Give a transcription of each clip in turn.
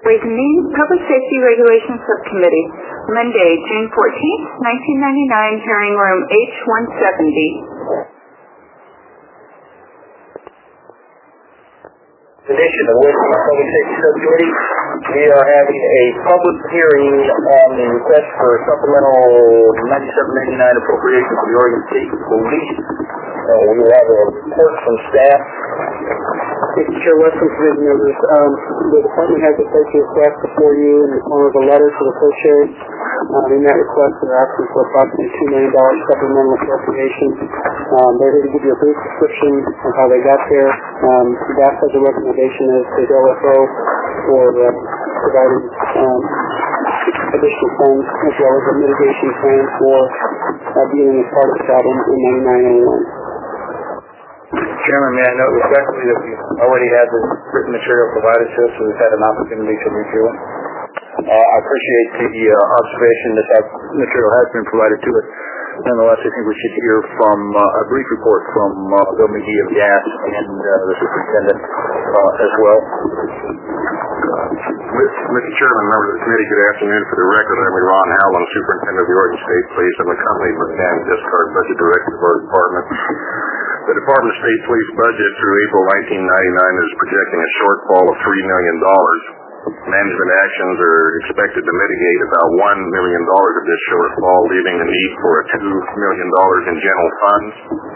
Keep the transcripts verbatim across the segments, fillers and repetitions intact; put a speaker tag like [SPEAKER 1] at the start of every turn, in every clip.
[SPEAKER 1] Reconvene Public Safety Regulations Subcommittee, Monday, June fourteenth, nineteen ninety-nine, hearing room H one seventy.
[SPEAKER 2] In addition to the Public Safety Subcommittee, we are having a public hearing on the request for supplemental ninety-seven ninety-nine appropriation for the Oregon State Police. Uh, we will have a report from staff.
[SPEAKER 3] Mister Chair, Western Committee members, um, the department has a safety request before you in the form of a letter to the co-chairs. Um, in that request, they're asking for approximately two million dollars supplemental appropriation. Um, they're here to give you a brief description of how they got there. Um, staff has a recommendation as to the L F O for uh, providing um, additional funds as well as a mitigation plan for uh, dealing with part of the problem in ninety-nine oh one.
[SPEAKER 2] Chairman, may I note respectfully that we already had the written material provided to us, so we've had an opportunity to review it. Uh, I appreciate the uh, observation that that material has been provided to us. Nonetheless, I think we should hear from uh, a brief report from uh, Bill McGee of Gas and uh, the superintendent uh, as well.
[SPEAKER 4] Mister Chairman, members of the committee, good afternoon. For the record, I'm Ron Howland, Superintendent of the Oregon State Police. I'm accompanied by Dan Discard, Budget Director of our department. The Department of State Police budget through April nineteen ninety-nine is projecting a shortfall of three million dollars. Management actions are expected to mitigate about one million dollars of this shortfall, leaving the need for a two million dollars in general funds.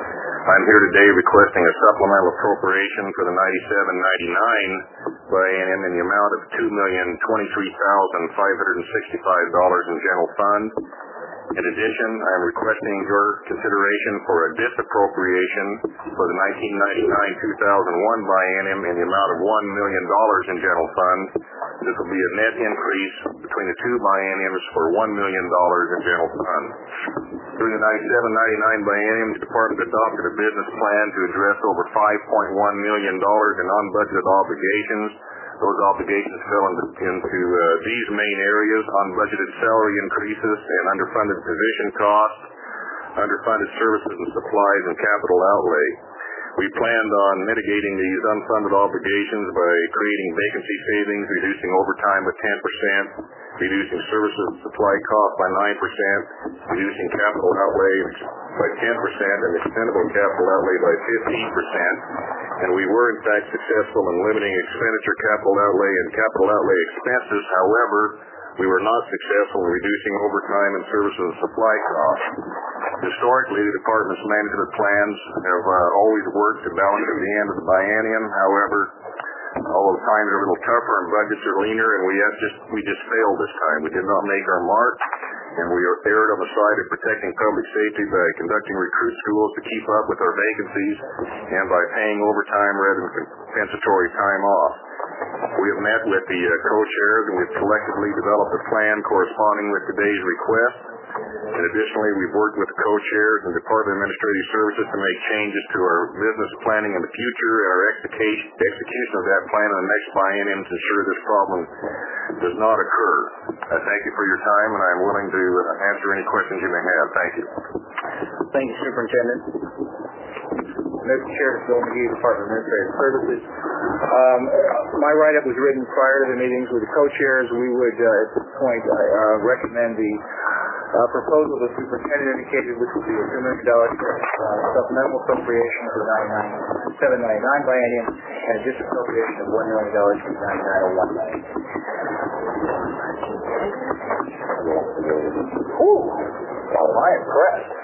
[SPEAKER 4] I'm here today requesting a supplemental appropriation for the ninety-seven ninety-nine biennium in the amount of two million twenty-three thousand five hundred sixty-five dollars in general fund. In addition, I am requesting your consideration for a disappropriation for the nineteen ninety-nine two thousand one biennium in the amount of one million dollars in general fund. This will be a net increase between the two bienniums for one million dollars in general fund. During the ninety-seven ninety-nine biennium, the department adopted a business plan to address over five point one million dollars in unbudgeted obligations. Those obligations fell into, into uh, these main areas: unbudgeted salary increases and underfunded position costs, underfunded services and supplies, and capital outlay. We planned on mitigating these unfunded obligations by creating vacancy savings, reducing overtime by ten percent, reducing services and supply costs by nine percent, reducing capital outlay by ten percent, and expendable capital outlay by fifteen percent. And we were, in fact, successful in limiting expenditure, capital outlay, and capital outlay expenses. However, we were not successful in reducing overtime and services and supply costs. Historically, the department's management plans have uh, always worked to balance at the end of the biennium. However, although times are a little tougher and budgets are leaner, and we have just we just failed this time. We did not make our mark, and we are erred on the side of protecting public safety by conducting recruit schools to keep up with our vacancies and by paying overtime rather than compensatory time off. We have met with the uh, co-chairs, and we've collectively developed a plan corresponding with today's request. And additionally, we've worked with the co-chairs and Department of Administrative Services to make changes to our business planning in the future and our execution, execution of that plan in the next biennium to ensure this problem does not occur. I thank you for your time, and I am willing to uh, answer any questions you may have. Thank you.
[SPEAKER 2] Thank you, Superintendent. Mister Chair, Bill McGee, Department of Administrative Services. Um, my write-up was written prior to the meetings with the co-chairs. We would, uh, at this point, uh, recommend the uh, proposal the superintendent indicated, which would be a two million dollars uh, supplemental appropriation for the ninety-seven ninety-nine biennium and a disappropriation of one million dollars for the ninety-nine oh one biennium. Ooh, well, I am impressed.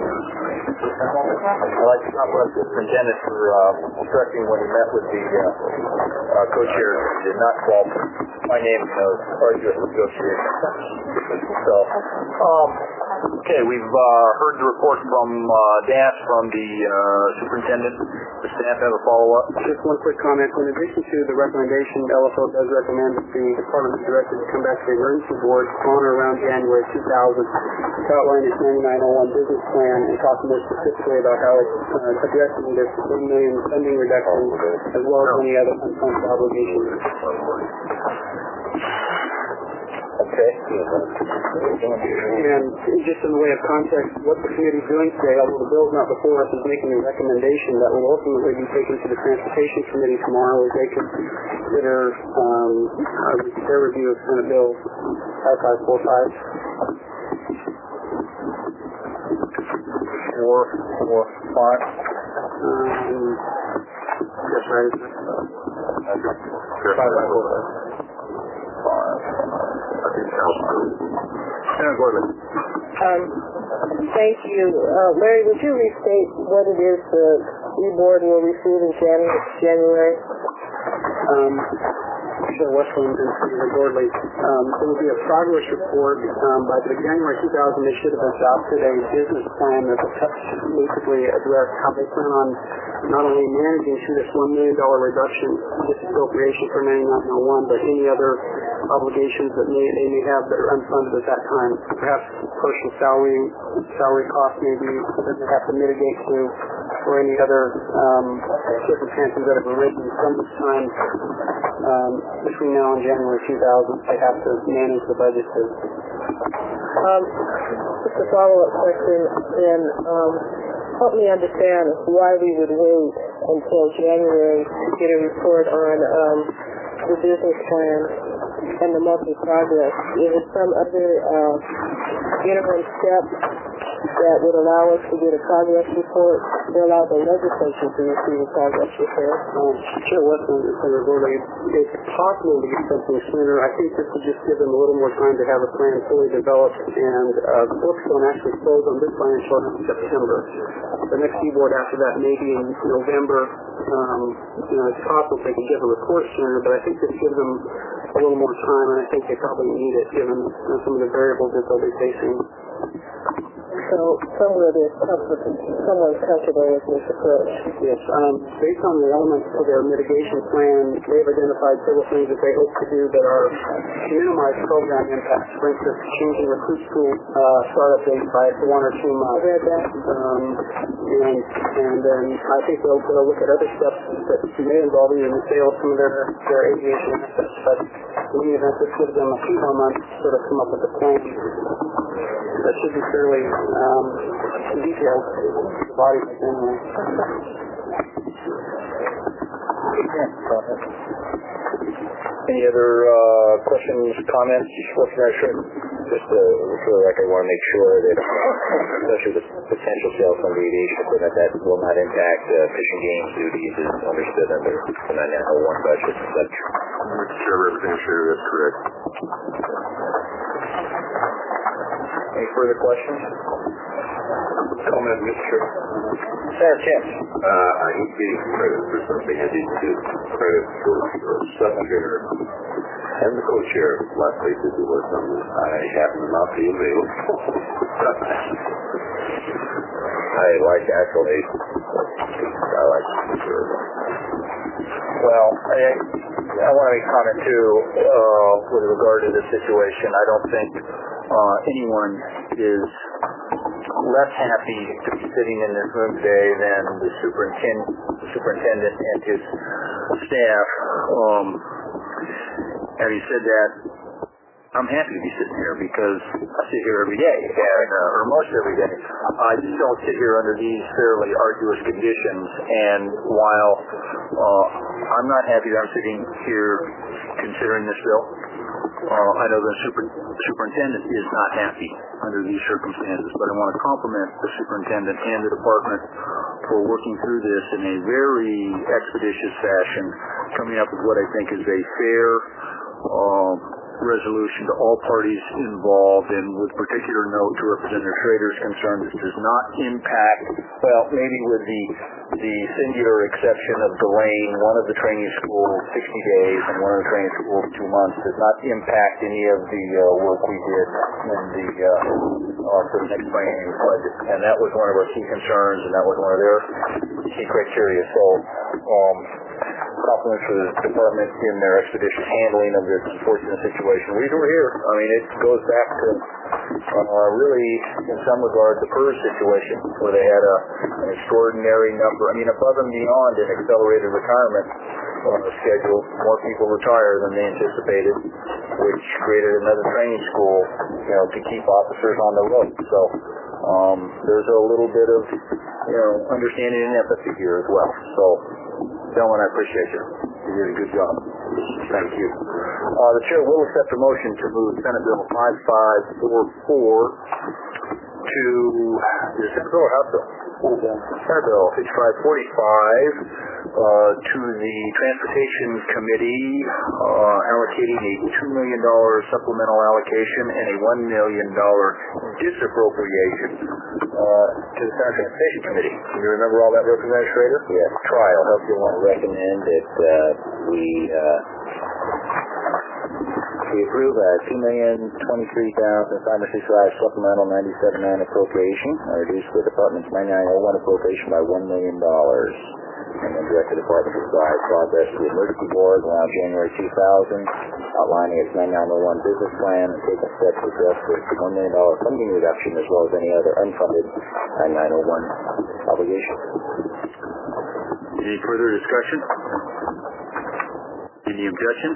[SPEAKER 2] I'd like to compliment the superintendent for uh, instructing when he met with the uh, uh, co-chairs. He did not call my name in those arduous negotiations. So, um, okay, we've uh, heard the report from uh, Dan from the uh, superintendent. Does staff have a follow-up?
[SPEAKER 3] Just one quick comment. In addition to the recommendation, L F O does recommend that the department be directed to come back to the emergency board on or around January two thousand to outline its ninety-nine oh one business plan and talk more specifically about how it's uh, addressing this one million funding reduction as well as any other unfunded obligations.
[SPEAKER 2] Okay.
[SPEAKER 3] And just in the way of context, what the committee is doing today, although the bill's not before us, is making a recommendation that will ultimately be taken to the Transportation Committee tomorrow as they consider um, their review of Senate Bill five five four five.
[SPEAKER 2] Four, four, five.
[SPEAKER 3] Um, that's right.
[SPEAKER 2] Five, five, four, five. Five. I think that's Senator Gordon.
[SPEAKER 5] Um, thank you. Uh, Larry, would you restate what it is the e-board will receive in January? January?
[SPEAKER 3] Um, Chair Westland and Senator Gordley. Um, there will be a progress report. Um, by the January two thousand, they should have adopted a business plan that will basically address how they plan on not only managing through this one million dollars reduction, this appropriation for ninety-nine oh one, but any other obligations that may, they may have that are unfunded at that time. Perhaps partial salary, salary costs maybe that they have to mitigate to, or any other um, circumstances that have arisen from this time um, between now and January two thousand. They have to manage the budget to.
[SPEAKER 5] Um, just a follow-up question, then. Um, help me understand why we would wait until January to get a report on um, the business plan and the monthly progress. Is it some other uh, interim step that would allow us to get a progress report, to allow the legislature to receive a progress report?
[SPEAKER 3] Um, Chair Westland and Senator Gordley, it's possible to get something sooner. I think this would just give them a little more time to have a plan fully developed, and uh, the books don't actually close on this plan until September. The next e-board after that may be in November. Um, you know, it's possible they can give a report sooner, but I think this gives them a little more time, and I think they probably need it given uh, some of the variables that they'll be facing.
[SPEAKER 5] So somewhere there's comfort, someone's comfortable with this approach.
[SPEAKER 3] Yes. Um, based on the elements of their mitigation plan, they've identified several things that they hope to do that are to minimize program impacts. For instance, changing recruit school uh, startup date by one or two months.
[SPEAKER 5] I read that.
[SPEAKER 3] Um, and and then I think they'll, they'll look at other steps that may involve even the sale of some of their, their aviation assets. But in any event, this gives them a few more months to sort of come up with a plan that should be fairly um, detailed to the body anyway.
[SPEAKER 2] Any other uh, questions, comments? Just uh, for the record, I want to make sure that, especially the potential sale from the aviation equipment, that will not impact uh, fishing games duties is understood under the ninety-nine oh one budget. Is that true?
[SPEAKER 4] Mister Chair, Representative, that's correct.
[SPEAKER 2] Any further questions?
[SPEAKER 4] Comment, Mister Chair.
[SPEAKER 2] Senator Kent.
[SPEAKER 4] Uh, I hate getting credit for something I didn't get credit for. The Secretary and the co-chair last week to do work on this. I happen to not be available.
[SPEAKER 2] I like actually. I like sure. Well, I, I want to make a comment too uh, with regard to this situation. I don't think uh, anyone is less happy to be sitting in this room today than the superintendent, superintendent and his staff. Um, having said that, I'm happy to be sitting here because I sit here every day, and uh, or most every day. I just don't sit here under these fairly arduous conditions. And while uh, I'm not happy that I'm sitting here considering this bill, uh, I know the super, superintendent is not happy under these circumstances. But I want to compliment the superintendent and the department for working through this in a very expeditious fashion, coming up with what I think is a fair Uh, resolution to all parties involved, and with particular note to Representative Schrader's concern, this does not impact, well, maybe with the the singular exception of delaying one of the training schools sixty days and one of the training schools two months, does not impact any of the uh, work we did in the uh, uh, for the next training budget. And that was one of our key concerns, and that was one of their key criteria. So, um, compliments for the department in their expeditious handling of this unfortunate situation. We were here. I mean, it goes back to uh, really, in some regard, the PERS situation, where they had a, an extraordinary number. I mean, above and beyond an accelerated retirement, uh, schedule. More people retire than they anticipated, which created another training school, you know, to keep officers on the road. So um, there's a little bit of, you know, understanding and empathy here as well. So, gentlemen, I appreciate you. You did a good job. Thank you. Uh, the chair will accept a motion to move Senate Bill five five four four to, is it Senate Bill or House Bill? Senate Bill fifty-five forty-five uh, to the Transportation Committee, uh, allocating a two million dollars supplemental allocation and a one million dollars disappropriation uh, to the Senate Transportation Committee. Do you remember all that, Representative Schrader?
[SPEAKER 6] Yes.
[SPEAKER 2] Try. I'll help you along.
[SPEAKER 6] Recommend that uh, we uh, we approve a two million twenty-three thousand five hundred sixty-five supplemental ninety-seven nine appropriation, and reduce the department's ninety-nine oh one appropriation by one million dollars. And then direct the department to provide progress to the emergency board around January two thousand, outlining its ninety-nine oh one business plan and taking steps to address the one million dollars funding reduction as well as any other unfunded ninety-nine oh one obligations.
[SPEAKER 2] Any further discussion? Any objections?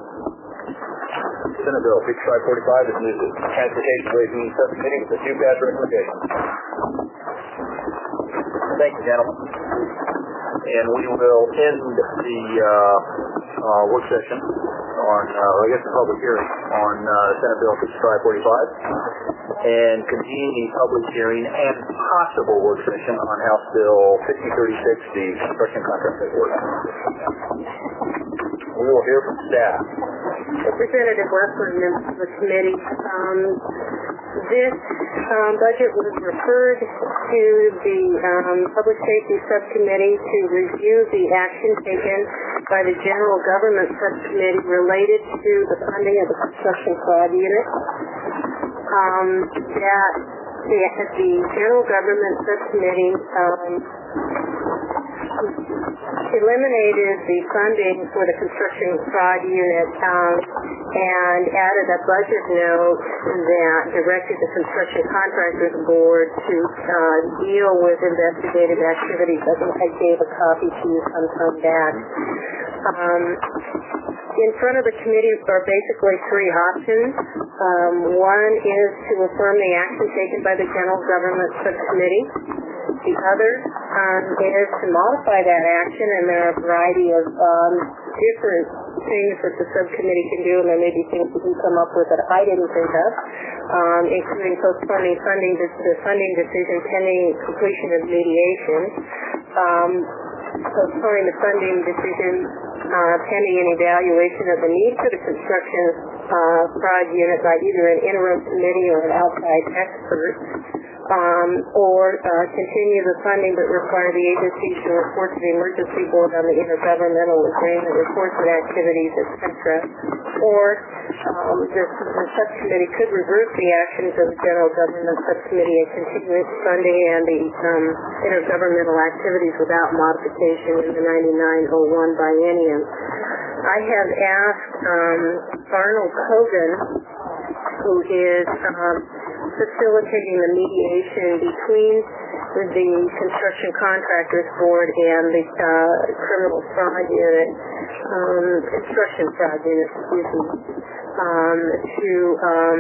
[SPEAKER 2] Senate Bill fifty-five forty-five is moved to Transportation Ways and Means Subcommittee with a two-pass recommendation. Thank you, gentlemen. And we will end the uh, uh, work session on, uh, I guess the public hearing on uh, Senate Bill fifty-five forty-five and convene the public hearing and possible work session on House Bill fifty thirty-six, the construction contract report. We will hear from staff.
[SPEAKER 7] Representative Westland, members of the committee. Um, this um, budget was referred to the um, Public Safety Subcommittee to review the action taken by the General Government Subcommittee related to the funding of the Construction Fraud Unit. Um, that the, the General Government Subcommittee um, eliminated the funding for the construction fraud unit um, and added a budget note that directed the Construction Contractors Board to uh, deal with investigative activities. I think I gave a copy to you sometime back. Um, in front of the committee are basically three options. Um, one is to affirm the action taken by the General Government Subcommittee. The other um, is to modify that action, and there are a variety of um, different things that the subcommittee can do, and there may be things that you come up with that I didn't think of, um, including postponing funding, the funding decision pending completion of mediation, um, postponing the funding decision uh, pending an evaluation of the need for the construction uh, fraud unit by either an interim committee or an outside expert. Um, or uh, continue the funding but require the agency to report to the emergency board on the intergovernmental agreement, reports and activities, et cetera. Or um, the, the subcommittee could reverse the actions of the General Government Subcommittee and continue its funding and the um, intergovernmental activities without modification in the ninety-nine oh one biennium. I have asked um, Arnold Kogan, who is um, facilitating the mediation between the Construction Contractors Board and the uh, Criminal Fraud Unit, um, Construction Fraud Unit, excuse me, um, to um,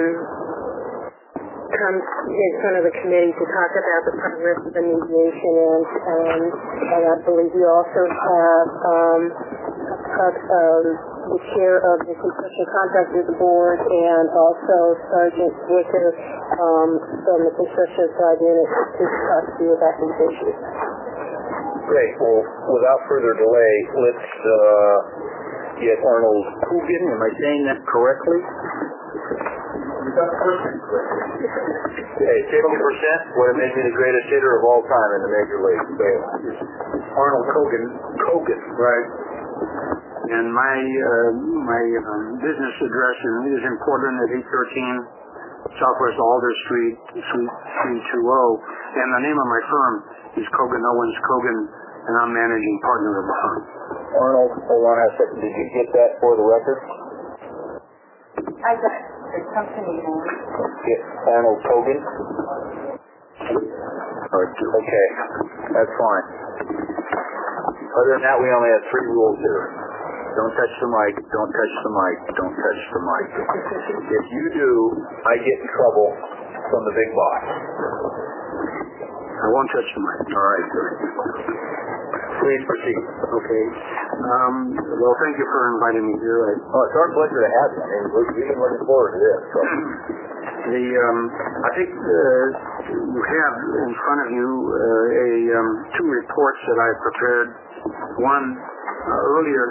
[SPEAKER 7] come in front of the committee to talk about the progress of the mediation. And, um, and I believe you also have um, uh, um, the chair of the Construction Contractors Board and also Sergeant Wicker um, from the Construction Fraud Unit to talk to you about these issues.
[SPEAKER 2] Great. Well, without further delay, let's uh, get Arnold Kogan. Am I saying that correctly? Hey, fifty percent would have made me the greatest hitter of all time in the major league. So, Arnold Kogan. Kogan.
[SPEAKER 8] Right. And my uh, my um, business address is in Portland at eight thirteen Southwest Alder Street, Suite three two zero. And the name of my firm is Kogan Owens Kogan, and I'm managing partner of the firm.
[SPEAKER 2] Arnold, hold on a second. Did you get that for the record?
[SPEAKER 7] I got the company name.
[SPEAKER 2] Get Arnold Kogan. Okay, that's fine. Other than that, we only have three rules here.
[SPEAKER 6] Don't touch the mic. Don't touch the mic. Don't touch the mic. If you do, I get in trouble from the big boss.
[SPEAKER 8] I won't touch the mic.
[SPEAKER 6] All right, good. Please proceed.
[SPEAKER 8] Okay. Um, well, thank you for inviting me here. I,
[SPEAKER 6] Oh, it's our pleasure to have you. I mean, we've been looking forward to this. So.
[SPEAKER 8] the um, I think uh, you have in front of you uh, a um, two reports that I prepared. One uh, earlier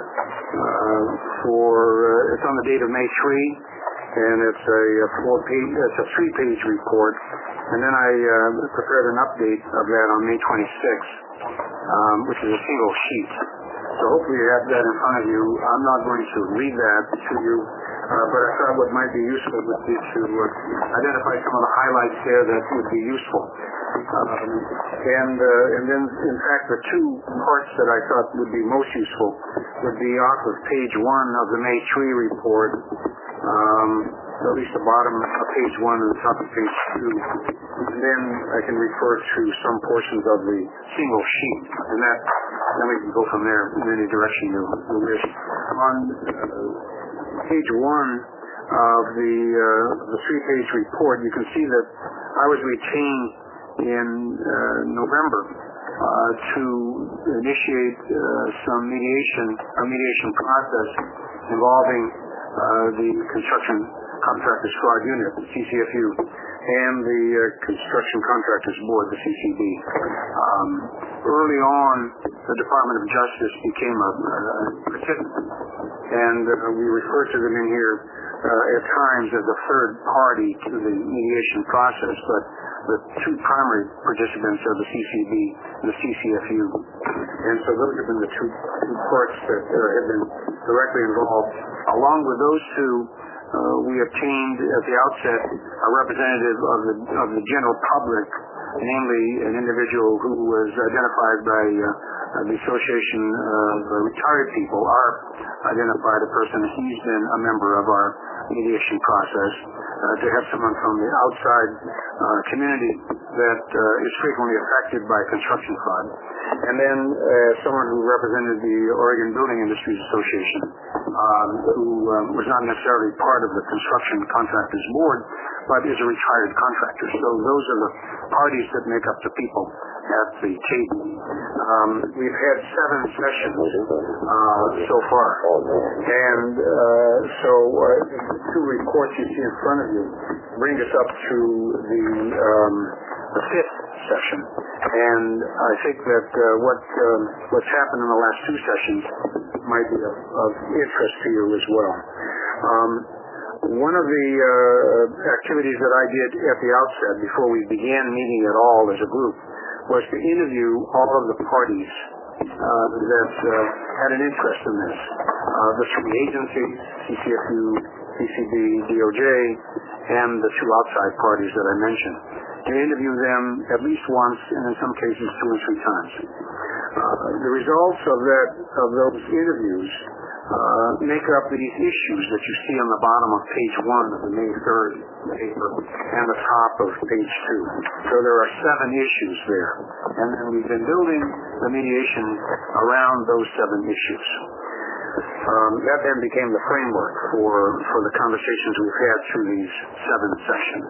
[SPEAKER 8] uh, for uh, it's on the date of May third, and it's a, a four page, it's a three page report. And then I uh, prepared an update of that on May twenty-sixth, um, which is a single sheet. So hopefully you have that in front of you. I'm not going to read that to you, uh, but I thought what might be useful would be to uh, identify some of the highlights there that would be useful. Um, and uh, and then, in fact, the two parts that I thought would be most useful would be off of page one of the May third report, um, at least the bottom of page one and the top of page two. And then I can refer to some portions of the single sheet, and that then we can go from there in any direction you, you wish. On uh, page one of the uh, the three-page report, you can see that I was retained in uh, November uh, to initiate uh, some mediation, a mediation process involving uh, the Construction Contractors Fraud Unit, the C C F U, and the uh, Construction Contractors Board, the C C B. Um, early on, the Department of Justice became a, a participant, and uh, we refer to them in here uh, at times as a third party to the mediation process, but the two primary participants are the C C B and the C C F U. And so those have been the two, two parts that uh, have been directly involved. Along with those two, Uh, we obtained at the outset a representative of the of the general public, namely an individual who was identified by uh, the Association of Retired People. Our identified a person. He's been a member of our mediation process. Uh, to have someone from the outside uh, community that uh, is frequently affected by construction fraud, and then uh, someone who represented the Oregon Building Industries Association, um, who um, was not necessarily part of the Construction Contractors Board, but is a retired contractor. So those are the parties that make up the people at the table. Um, we've had seven sessions uh, so far, and uh, so uh, the two reports you see in front of you bring us up to the, um, the fifth session. And I think that uh, what um, what's happened in the last two sessions might be of, of interest to you as well. Um, One of the uh, activities that I did at the outset, before we began meeting at all as a group, was to interview all of the parties uh, that uh, had an interest in this. Uh, the three agencies, C C F U, C C B, D O J, and the two outside parties that I mentioned. To interview them at least once, and in some cases two or three times. Uh, the results of that of those interviews uh, make up these issues that you see on the bottom of page one of the May third paper and the top of page two. So there are seven issues there, and then we've been building the mediation around those seven issues. Um, that then became the framework for, for the conversations we've had through these seven sessions.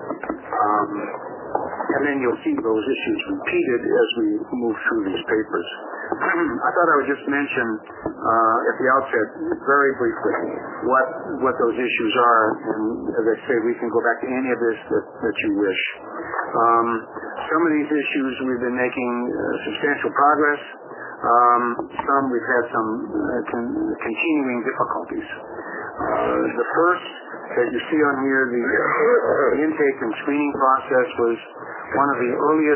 [SPEAKER 8] Um, and then you'll see those issues repeated as we move through these papers. I thought I would just mention uh, at the outset, very briefly, what what those issues are, and as I say, we can go back to any of this that, that you wish. Um, some of these issues we've been making uh, substantial progress. Um, some we've had some uh, con- continuing difficulties. Uh, the first that you see on here, the, the intake and screening process was one of the earliest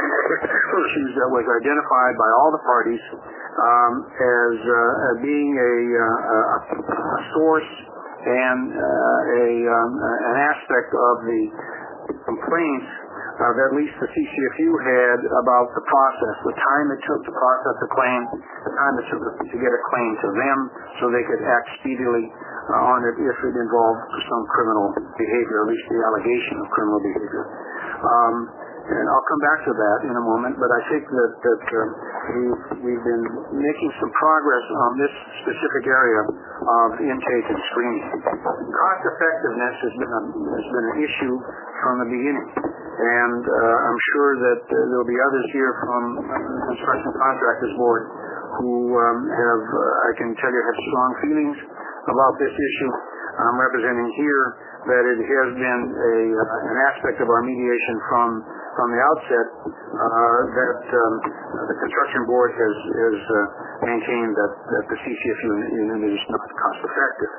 [SPEAKER 8] issues that was identified by all the parties um, as uh, being a, uh, a, a source and uh, a, um, an aspect of the complaints uh, that at least the C C F U had about the process, the time it took to process a claim, the time it took to get a claim to them so they could act speedily uh, on it if it involved some criminal behavior, at least the allegation of criminal behavior. Um, and I'll come back to that in a moment, but I think that, that uh, we've, we've been making some progress on this specific area of intake and screening. Cost effectiveness has been a, has been an issue from the beginning, and uh, I'm sure that uh, there will be others here from uh, the Construction Contractors Board who um, have, uh, I can tell you, have strong feelings about this issue. I'm representing here that it has been a, uh, an aspect of our mediation from from the outset uh, that um, the construction board has, has uh, maintained that, that the C C F U unit is not cost effective.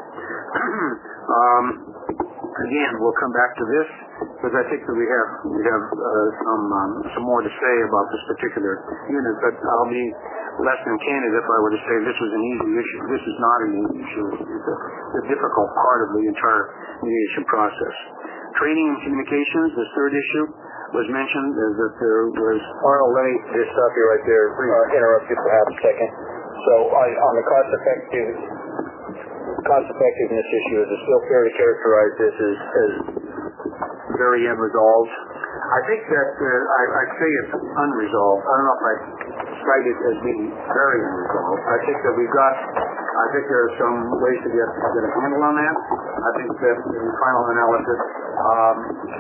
[SPEAKER 8] um, again, we'll come back to this because I think that we have we have uh, some um, some more to say about this particular unit, but I'll be less than candid if I were to say this was an easy issue. This is not an easy issue. It's a, a difficult part of the entire mediation process. Training and communications, the third issue, was mentioned is that there was...
[SPEAKER 2] Arnold, let me just stop you right there, uh, interrupt you for half a second. So on, on the cost effective cost effectiveness issue, is it still fair to characterize this as, as very unresolved?
[SPEAKER 8] I think that uh, I, I'd say it's unresolved. I don't know if I'd cite it as being very unresolved. I think that we've got, I think there are some ways to get, get a handle on that. I think that in final analysis, um,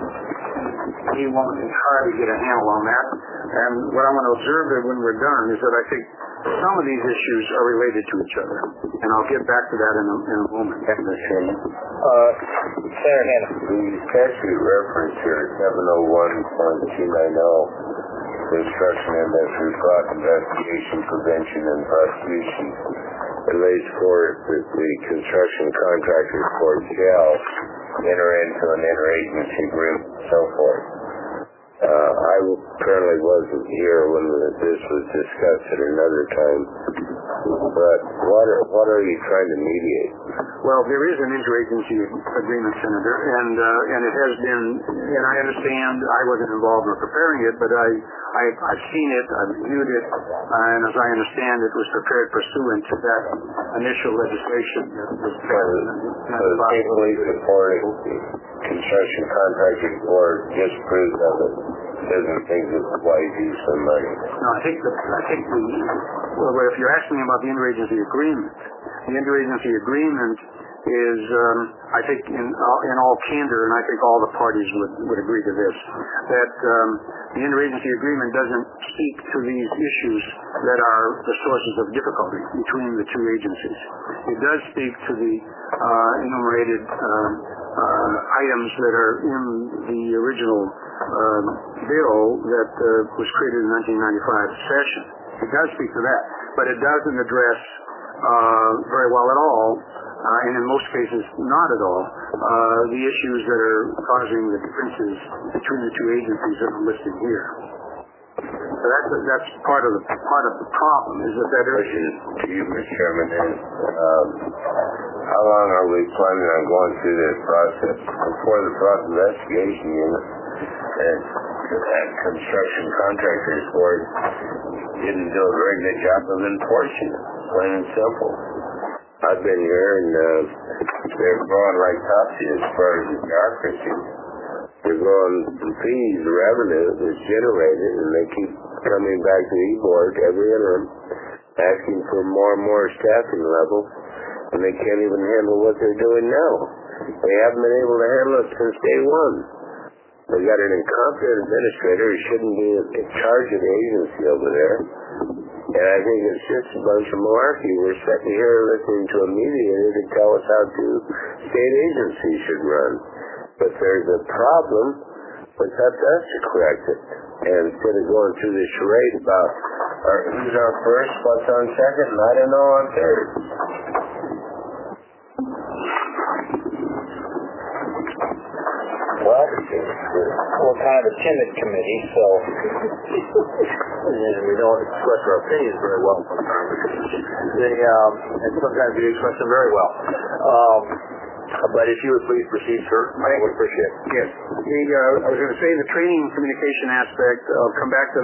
[SPEAKER 8] we won't entirely get a handle on that. And what I want to observe that when we're done is that I think some of these issues are related to each other. And I'll get back to that in a, in a moment.
[SPEAKER 2] Thank you, Mister Chairman. Uh, Senator Hanna.
[SPEAKER 9] The statute reference here, seven oh one point two nine oh, Construction Industry Fraud Investigation, Prevention, and Prosecution, it lays forth that the construction contractors board shall enter into an interagency agreement and so forth. Uh, I apparently wasn't here when this was discussed at another time, but what are, what are you trying to mediate?
[SPEAKER 8] Well, there is an interagency agreement, Senator, and uh, and it has been, and I understand I wasn't involved in preparing it, but I, I, I've seen it, I've reviewed it, and as I understand it was prepared pursuant to that initial legislation that was passed.
[SPEAKER 9] So the State supporting the construction contractors board disapproves of it, doesn't think it's why you use some money.
[SPEAKER 8] No, I think the, I think the, well, if you're asking me about the interagency agreement, the interagency agreement is, um, I think, in, uh, in all candor, and I think all the parties would, would agree to this, that um, the interagency agreement doesn't speak to these issues that are the sources of difficulty between the two agencies. It does speak to the uh, enumerated um, uh, items that are in the original um, bill that uh, was created in the nineteen ninety-five session. It does speak to that, but it doesn't address uh, very well at all, uh, and in most cases not at all, uh, the issues that are causing the differences between the two agencies that are listed here. So that's that's part of the part of the problem is that that
[SPEAKER 9] question to you, Mister Chairman, is um, how long are we planning on going through this process before the fraud investigation unit and that construction contractors board didn't do a very good job of enforcing it, plain and simple. I've been here and uh, they're growing like topsy as far as the bureaucracy. They're growing the fees, the revenue that's generated, and they keep coming back to the e-board every interim, asking for more and more staffing level, and they can't even handle what they're doing now. They haven't been able to handle it since day one. They got an incompetent administrator who shouldn't be in charge of the agency over there. And I think it's just a bunch of malarkey. We're sitting here listening to a mediator to tell us how two state agencies should run. But there's a problem, it's up to us to correct it. And instead of going through this charade about our, who's on first, what's on second, and I don't know on third.
[SPEAKER 2] Well, we're kind of a timid committee, so and we don't express our opinions very well sometimes. The, um, and sometimes we express them very well. Um, but if you would please proceed, sir, I would appreciate it.
[SPEAKER 8] Yes. The, uh, I was going to say the training and communication aspect, I'll come back to that.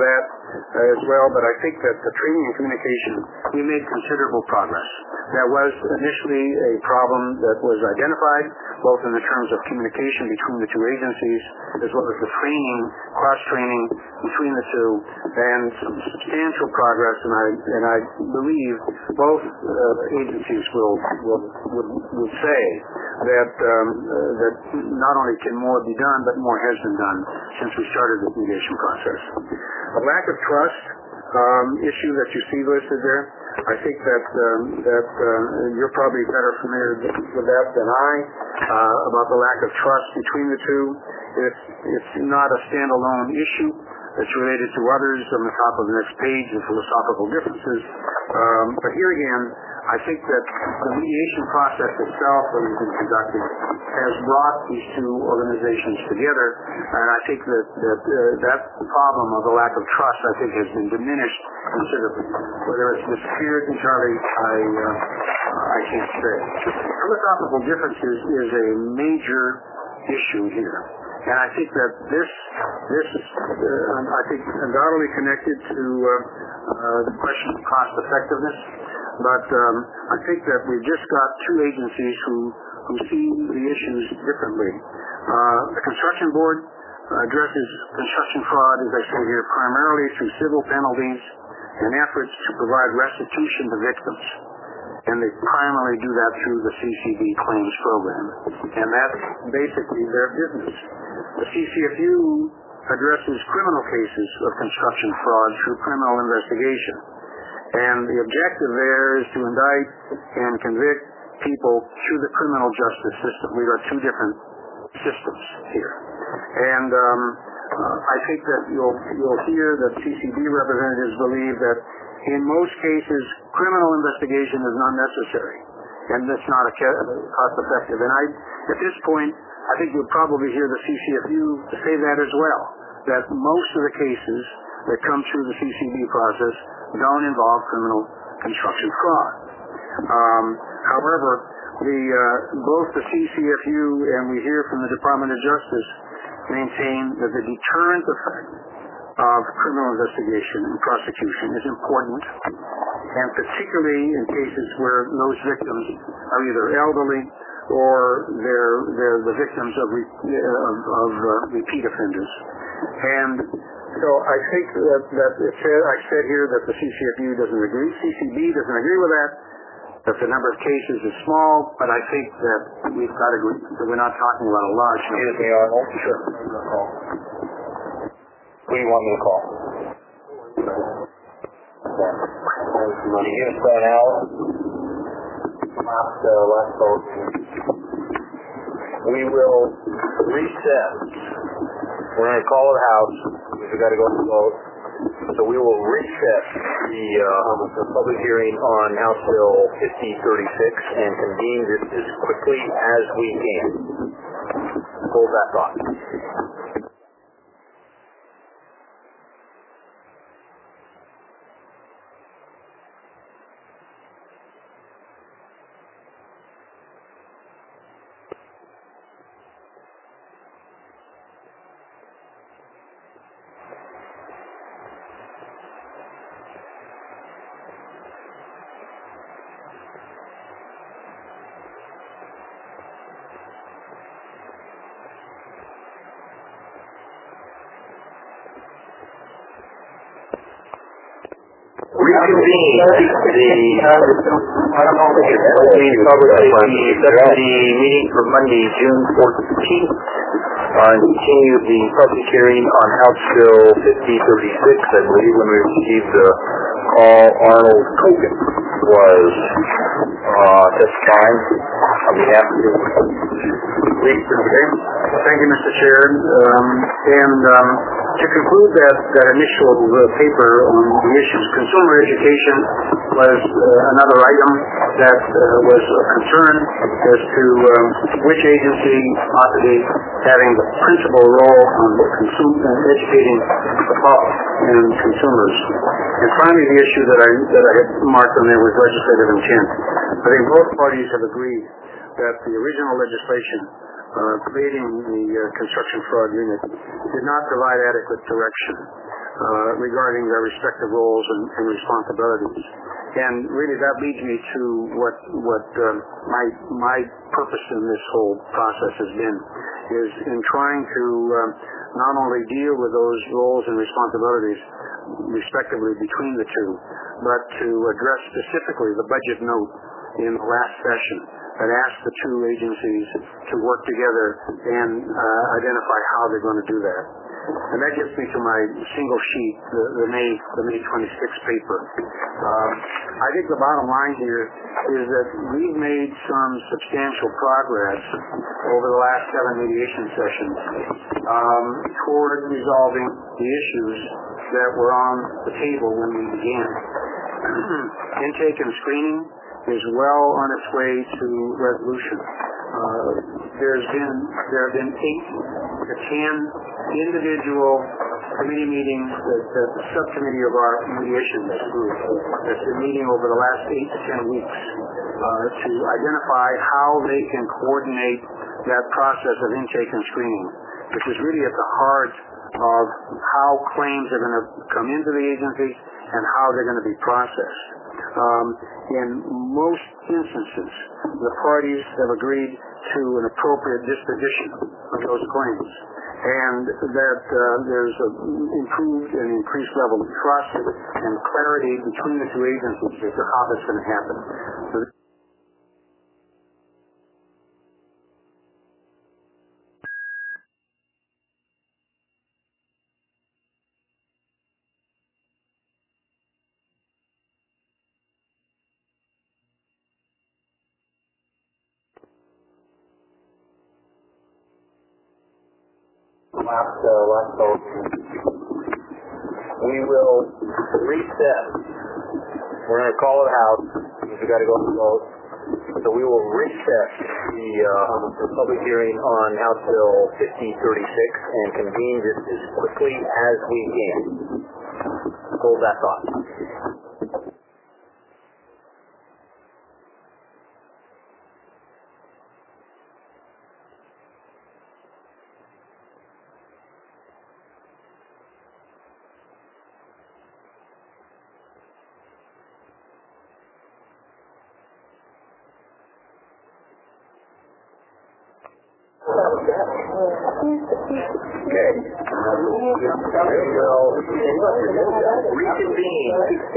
[SPEAKER 8] uh, as well, but I think that the training and communication, we made considerable progress. That was initially a problem that was identified, both in the terms of communication between the two agencies, as well as the training, cross-training between the two, and some substantial progress, and I, and I believe both uh, agencies will, will, would, would say that, um, uh, that not only can more be done, but more has been done since we started the mediation process. A lack of trust um, issue that you see listed there, I think that um, that uh, you're probably better familiar with that than I, uh, about the lack of trust between the two. It's, it's not a standalone issue. It's related to others on the top of the next page, the philosophical differences. Um, but here again, I think that the mediation process itself that we've been conducting has brought these two organizations together, and I think that that, uh, that problem of the lack of trust, I think, has been diminished considerably. Whether it's disappeared entirely, I, uh, I can't say. Philosophical differences is a major issue here. And I think that this, this is, uh, I think, undoubtedly connected to uh, uh, the question of cost effectiveness. But um, I think that we've just got two agencies who, who see the issues differently. Uh, the Construction Board addresses construction fraud, as I say here, primarily through civil penalties and efforts to provide restitution to victims. And they primarily do that through the C C B claims program. And that's basically their business. The C C F U addresses criminal cases of construction fraud through criminal investigation. And the objective there is to indict and convict people through the criminal justice system. We've got two different systems here. And um, uh, I think that you'll, you'll hear that C C B representatives believe that in most cases, criminal investigation is not necessary, and that's not a cost effective. And I, at this point, I think you'll probably hear the C C F U say that as well, that most of the cases that come through the C C B process don't involve criminal construction fraud. Um, however, the, uh, both the C C F U and we hear from the Department of Justice maintain that the deterrent effect of criminal investigation and prosecution is important, and particularly in cases where those victims are either elderly or they're, they're the victims of, re, of, of uh, repeat offenders. And so I think that, that it said, I said here that the C C F U doesn't agree, C C B doesn't agree with that, that the number of cases is small, but I think that we've got to agree that we're not talking about a large number.
[SPEAKER 6] Excuse me, Arnold. Sure. Who do you want me to call? Can you give us that now? Last, uh, last vote. We will recess. We're going to call it house because we've got to go to the vote. So we will recess the, uh, the public hearing on House Bill fifty thirty-six and convene this as quickly as we can. Hold that thought. Reconvene the public safety subcommittee meeting for Monday, June fourteenth, and continue the public hearing on House Bill fifty thirty-six. I believe when we received the call, Arnold Kogan was uh, testifying on behalf of the police.
[SPEAKER 8] Thank you, Mister Chair. Um, and um, to conclude that, that initial uh, paper on the issues, consumer education was uh, another item that uh, was a concern as to um, which agency ought to be having the principal role on consume, uh, educating the public and consumers. And finally, the issue that I that I had marked on there was legislative intent. I think both parties have agreed that the original legislation Uh, creating the uh, construction fraud unit did not provide adequate direction uh, regarding their respective roles and, and responsibilities. And really that leads me to what, what um, my, my purpose in this whole process has been, is in trying to um, not only deal with those roles and responsibilities respectively between the two, but to address specifically the budget note in the last session that asked the two agencies to work together and uh, identify how they're going to do that. And that gets me to my single sheet, the, the May the May twenty-sixth paper. Um, I think the bottom line here is that we've made some substantial progress over the last seven mediation sessions um, toward resolving the issues that were on the table when we began. Intake and screening is well on its way to resolution. Uh, there's been there have been eight to ten individual committee meetings that, that the subcommittee of our mediation group that's been meeting over the last eight to ten weeks uh, to identify how they can coordinate that process of intake and screening, which is really at the heart of how claims are going to come into the agency and how they're going to be processed. Um, in most instances, the parties have agreed to an appropriate disposition of those claims, and that uh, there's an improved and increased level of trust and clarity between the two agencies as to how that's going to happen. So
[SPEAKER 6] last, uh, last vote. We will recess. We're going to call it out because we've got to go to vote. So we will recess the, uh, the public hearing on House Bill fifty thirty-six and convene this as quickly as we can. Hold that thought. Okay. We will reconvene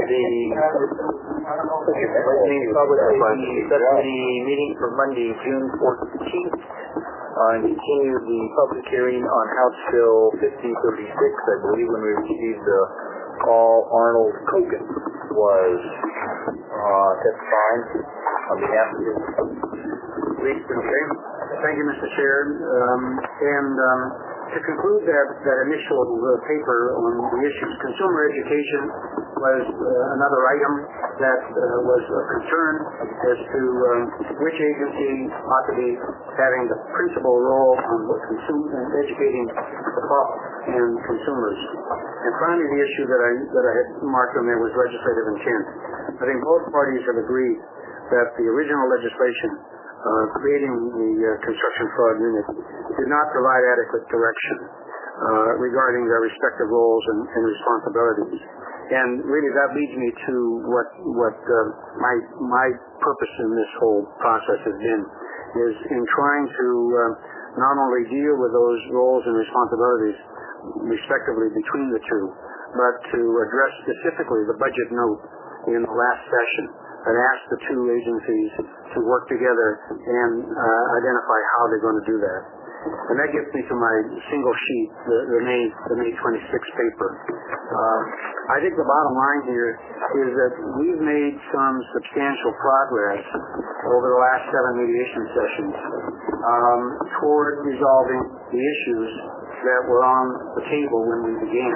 [SPEAKER 6] the public subcommittee meeting for Monday, June fourteenth, uh, and continue the public hearing on House Bill fifty thirty-six. I believe when we received the call, Arnold Kogan was uh, testifying on behalf of his police.
[SPEAKER 8] Thank you, Mister Chair. Um, and um, to conclude that, that initial uh, paper on the issues, consumer education was uh, another item that uh, was of concern as to um, which agency ought to be having the principal role on consumer, educating the public and consumers. And finally, the issue that I that I had marked on there was legislative intent. I think both parties have agreed that the original legislation Uh, creating the uh, construction fraud unit did not provide adequate direction uh, regarding their respective roles and, and responsibilities. And really that leads me to what what uh, my my purpose in this whole process has been, is in trying to uh, not only deal with those roles and responsibilities respectively between the two, but to address specifically the budget note in the last session that asked the two agencies to work together and uh, identify how they're going to do that. And that gets me to my single sheet, the, the May the May twenty-sixth paper. Uh, I think the bottom line here is that we've made some substantial progress over the last seven mediation sessions um, toward resolving the issues that were on the table when we began.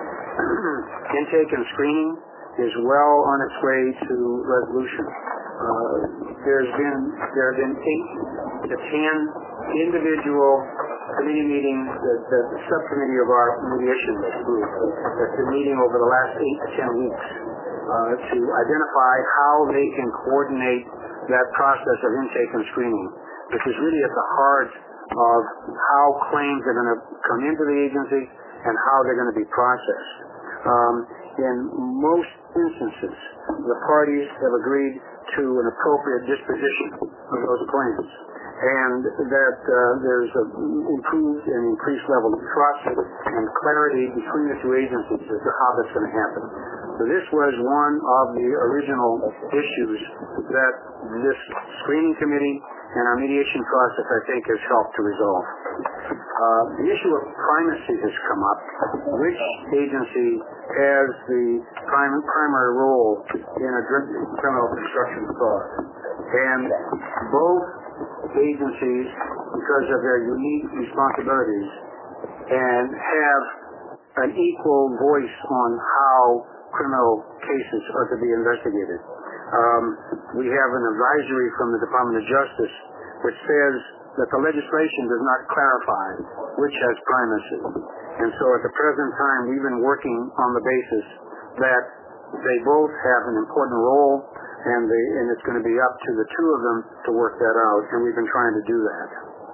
[SPEAKER 8] Intake and screening is well on its way to resolution. Uh, there's been there have been eight to ten individual committee meetings that, that the subcommittee of our mediation group that's been meeting over the last eight to ten weeks uh, to identify how they can coordinate that process of intake and screening, which is really at the heart of how claims are going to come into the agency and how they're going to be processed. Um, in most instances, the parties have agreed to an appropriate disposition of those claims, and that uh, there's an improved and increased level of trust and clarity between the two agencies as to how that's going to happen. So this was one of the original issues that this screening committee and our mediation process, I think, has helped to resolve. Uh, the issue of primacy has come up. Which agency has the prim- primary role in a criminal construction fraud? And both agencies, because of their unique responsibilities, and have an equal voice on how criminal cases are to be investigated. Um, we have an advisory from the Department of Justice which says that the legislation does not clarify which has primacy. And so at the present time, we've been working on the basis that they both have an important role, and, they, and it's going to be up to the two of them to work that out, and we've been trying to do that.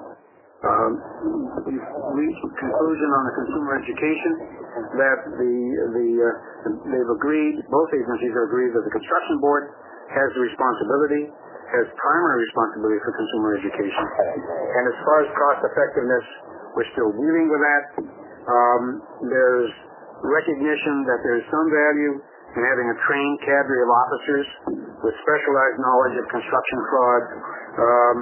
[SPEAKER 8] Um, we've reached a conclusion on the consumer education that the, the, uh, they've agreed, both agencies have agreed that the construction board has the responsibility, has primary responsibility for consumer education. And as far as cost effectiveness, we're still dealing with that. Um, there's recognition that there's some value in having a trained cadre of officers with specialized knowledge of construction fraud um,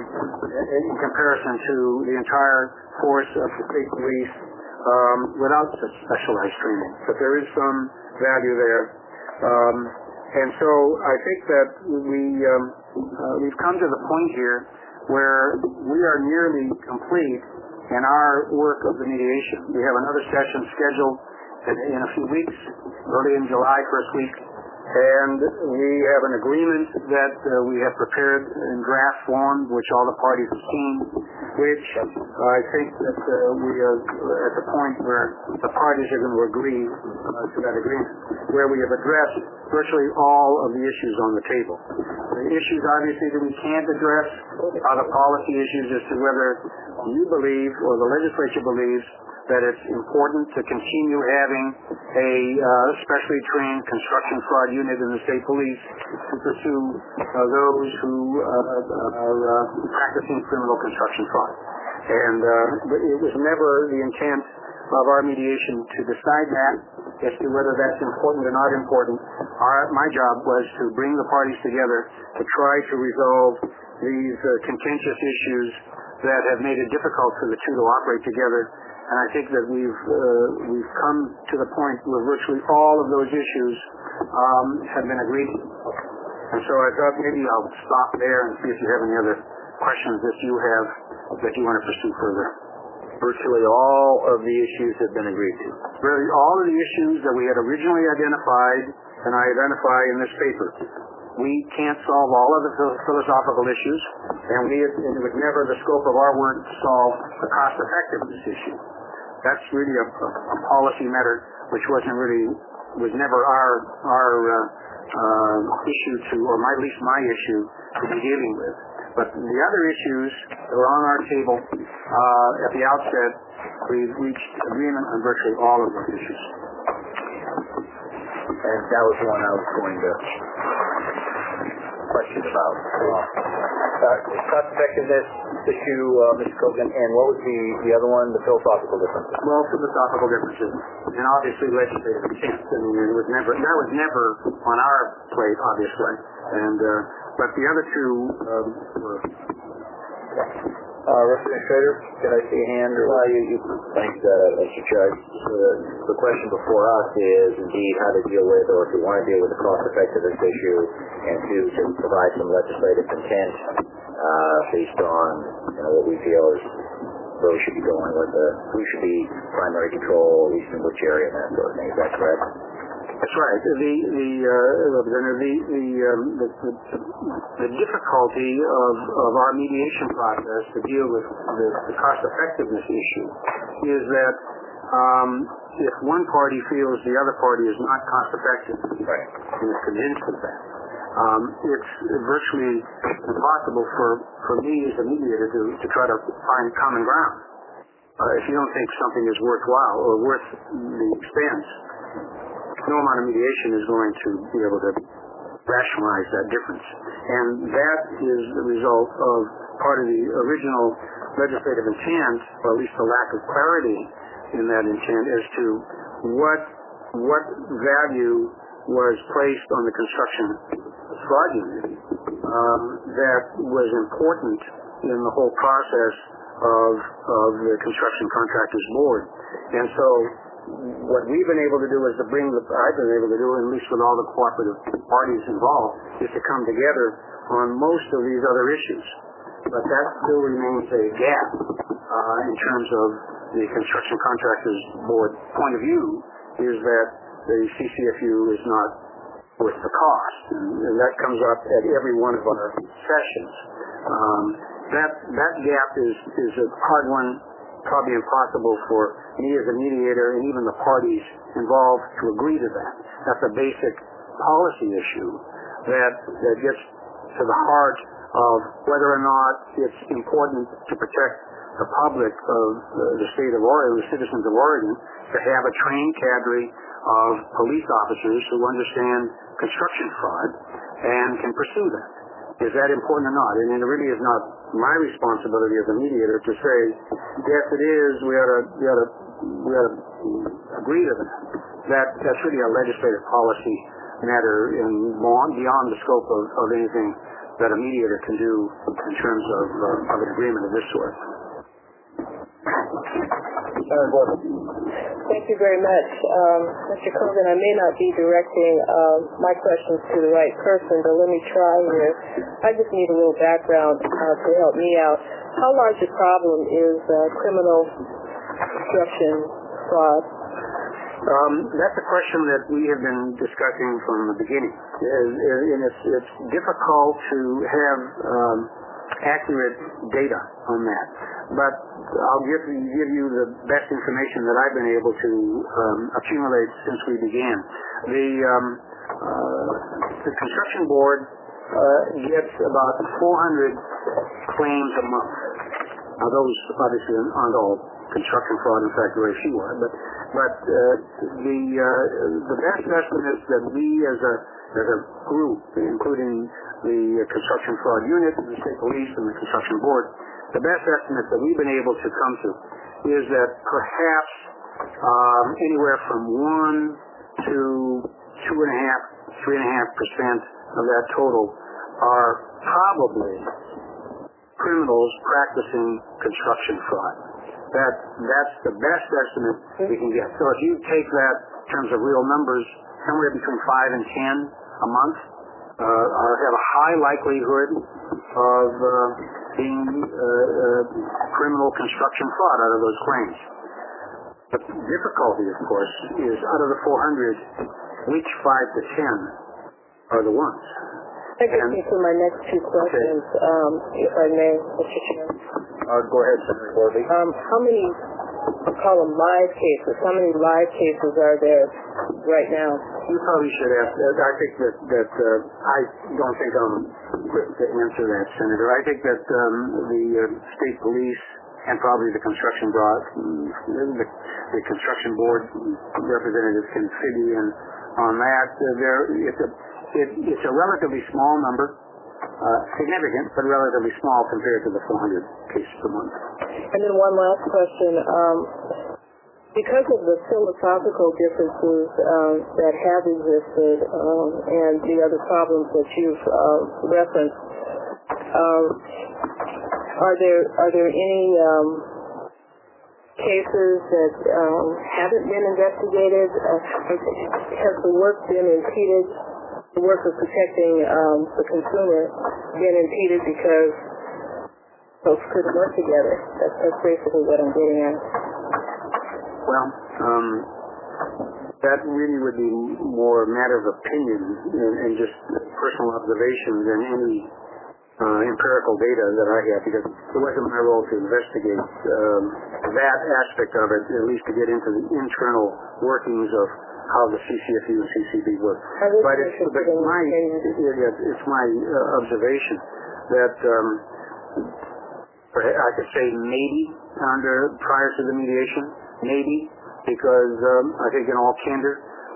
[SPEAKER 8] in comparison to the entire force of the state police um, without such specialized training. But there is some value there. Um, and so I think that we, um, uh, we've come to the point here where we are nearly complete in our work of the mediation. We have another session scheduled in a few weeks, early in July, first week, and we have an agreement that uh, we have prepared in draft form, which all the parties have seen, which uh, I think that uh, we are at the point where the parties are going to agree uh, to that agreement, where we have addressed virtually all of the issues on the table. The issues, obviously, that we can't address are the policy issues as to whether you believe or the legislature believes that it's important to continue having a uh, specially trained construction fraud unit in the state police to pursue uh, those who uh, are uh, practicing criminal construction fraud. And uh, it was never the intent of our mediation to decide that as to whether that's important or not important. Our, my job was to bring the parties together to try to resolve these uh, contentious issues that have made it difficult for the two to operate together. And I think that we've uh, we've come to the point where virtually all of those issues um, have been agreed to. And so I thought maybe I'll stop there and see if you have any other questions that you have that you want to pursue further.
[SPEAKER 6] Virtually all of the issues have been agreed to.
[SPEAKER 8] Really, all of the issues that we had originally identified, and I identify in this paper. We can't solve all of the philosophical issues, and we it was never the scope of our work to solve the cost effectiveness issue. That's really a, a policy matter, which wasn't really was never our our uh, uh, issue to, or my, at least my issue to be dealing with. But the other issues that were on our table uh, at the outset, we've reached agreement on virtually all of those issues.
[SPEAKER 6] And that was the one I was going to question about. Uh, cost effectiveness issue, uh, Mister Kogan, and what was the, the other one, the philosophical differences?
[SPEAKER 8] Well, philosophical differences, and obviously legislative intent. I mean, it was never that was never on our plate, obviously, and uh, but the other two um, were.
[SPEAKER 6] Uh, Representative Schrader, can I see a hand? Or well, you, you, thanks, uh, Mister Judge. So the, the question before us is indeed how to deal with, or if we want to deal with the cost effectiveness issue, and two, to provide some legislative intent uh, based on you know what we feel is where we should be going with the who should be primary control, at least in which area, and that sort of thing. Is that correct?
[SPEAKER 8] That's right. The the uh, Representative, the the, um, the the the difficulty of of our mediation process to deal with the, the cost effectiveness issue is that um, if one party feels the other party is not cost effective,
[SPEAKER 6] right,
[SPEAKER 8] and is convinced of that, um, it's virtually impossible for for me as a mediator to to try to find common ground. Uh, if you don't think something is worthwhile or worth the expense. no amount of mediation is going to be able to rationalize that difference. And that is the result of part of the original legislative intent, or at least the lack of clarity in that intent as to what what value was placed on the construction fraud unit um, that was important in the whole process of, of the Construction Contractors Board. And so what we've been able to do is to bring the, I've been able to do, at least with all the cooperative parties involved, is to come together on most of these other issues. But that still remains a gap uh, in terms of the Construction Contractors Board point of view, is that the C C F U is not worth the cost. And, and that comes up at every one of our sessions. Um, that that gap is, is a hard one, probably impossible for me as a mediator and even the parties involved to agree to that. That's a basic policy issue that, that gets to the heart of whether or not it's important to protect the public of the state of Oregon, the citizens of Oregon, to have a trained cadre of police officers who understand construction fraud and can pursue that. Is that important or not? And it really is not my responsibility as a mediator to say, yes, it is, we ought to, we ought to, we ought to agree to that. That that's really a legislative policy matter and beyond the scope of, of anything that a mediator can do in terms of, uh, of an agreement of this sort.
[SPEAKER 5] Thank you very much. Um, Mister Cogan, I may not be directing uh, my questions to the right person, but let me try here. I just need a little background uh, to help me out. How large a problem is uh, criminal construction fraud?
[SPEAKER 8] Um, that's a question that we have been discussing from the beginning. And it's, it's difficult to have um, accurate data on that. But I'll give, give you the best information that I've been able to um, accumulate since we began. The, um, uh, the Construction Board uh, gets about four hundred claims a month. Now those obviously aren't all construction fraud, in fact very few are, but, but uh, the, uh, the best estimates that we as a, as a group, including the Construction Fraud Unit, the State Police, and the Construction Board, the best estimate that we've been able to come to is that perhaps um, anywhere from one to two and a half, three and a half percent of that total are probably criminals practicing construction fraud. That that's the best estimate we can get. So if you take that in terms of real numbers, somewhere between five and ten a month uh, are, have a high likelihood of uh, being uh, uh, criminal construction fraud out of those claims. The difficulty, of course, is out of the four hundred, which five to ten are the ones?
[SPEAKER 5] That gets me to my next two questions, okay. um, if I may, Mister Chairman.
[SPEAKER 2] Uh, go ahead, Senator Gorby.
[SPEAKER 5] Um, how many, I'll call them live cases, how many live cases are there right now?
[SPEAKER 8] You probably should ask. I think that, that uh, I don't think I'm equipped to answer that, Senator. I think that um, the uh, state police and probably the construction board, the, the construction board representatives can fit in on that. Uh, there, it's a it, it's a relatively small number, uh, significant, but relatively small compared to the four hundred cases per month.
[SPEAKER 5] And then one last question. Um, Because of the philosophical differences um, that have existed um, and the other problems that you've uh, referenced, um, are there are there any um, cases that um, haven't been investigated? Uh, has the work been impeded? The work of protecting um, the consumer been impeded because folks couldn't work together? That's, that's basically what I'm getting at.
[SPEAKER 8] Well, um, that really would be more a matter of opinion and, and just personal observation than any uh, empirical data that I have, because it wasn't my role to investigate um, that aspect of it, at least to get into the internal workings of how the C C F U and C C B work. But it's, but my, it's my uh, observation that um, I could say maybe under prior to the mediation, maybe, because um, I think in all candor,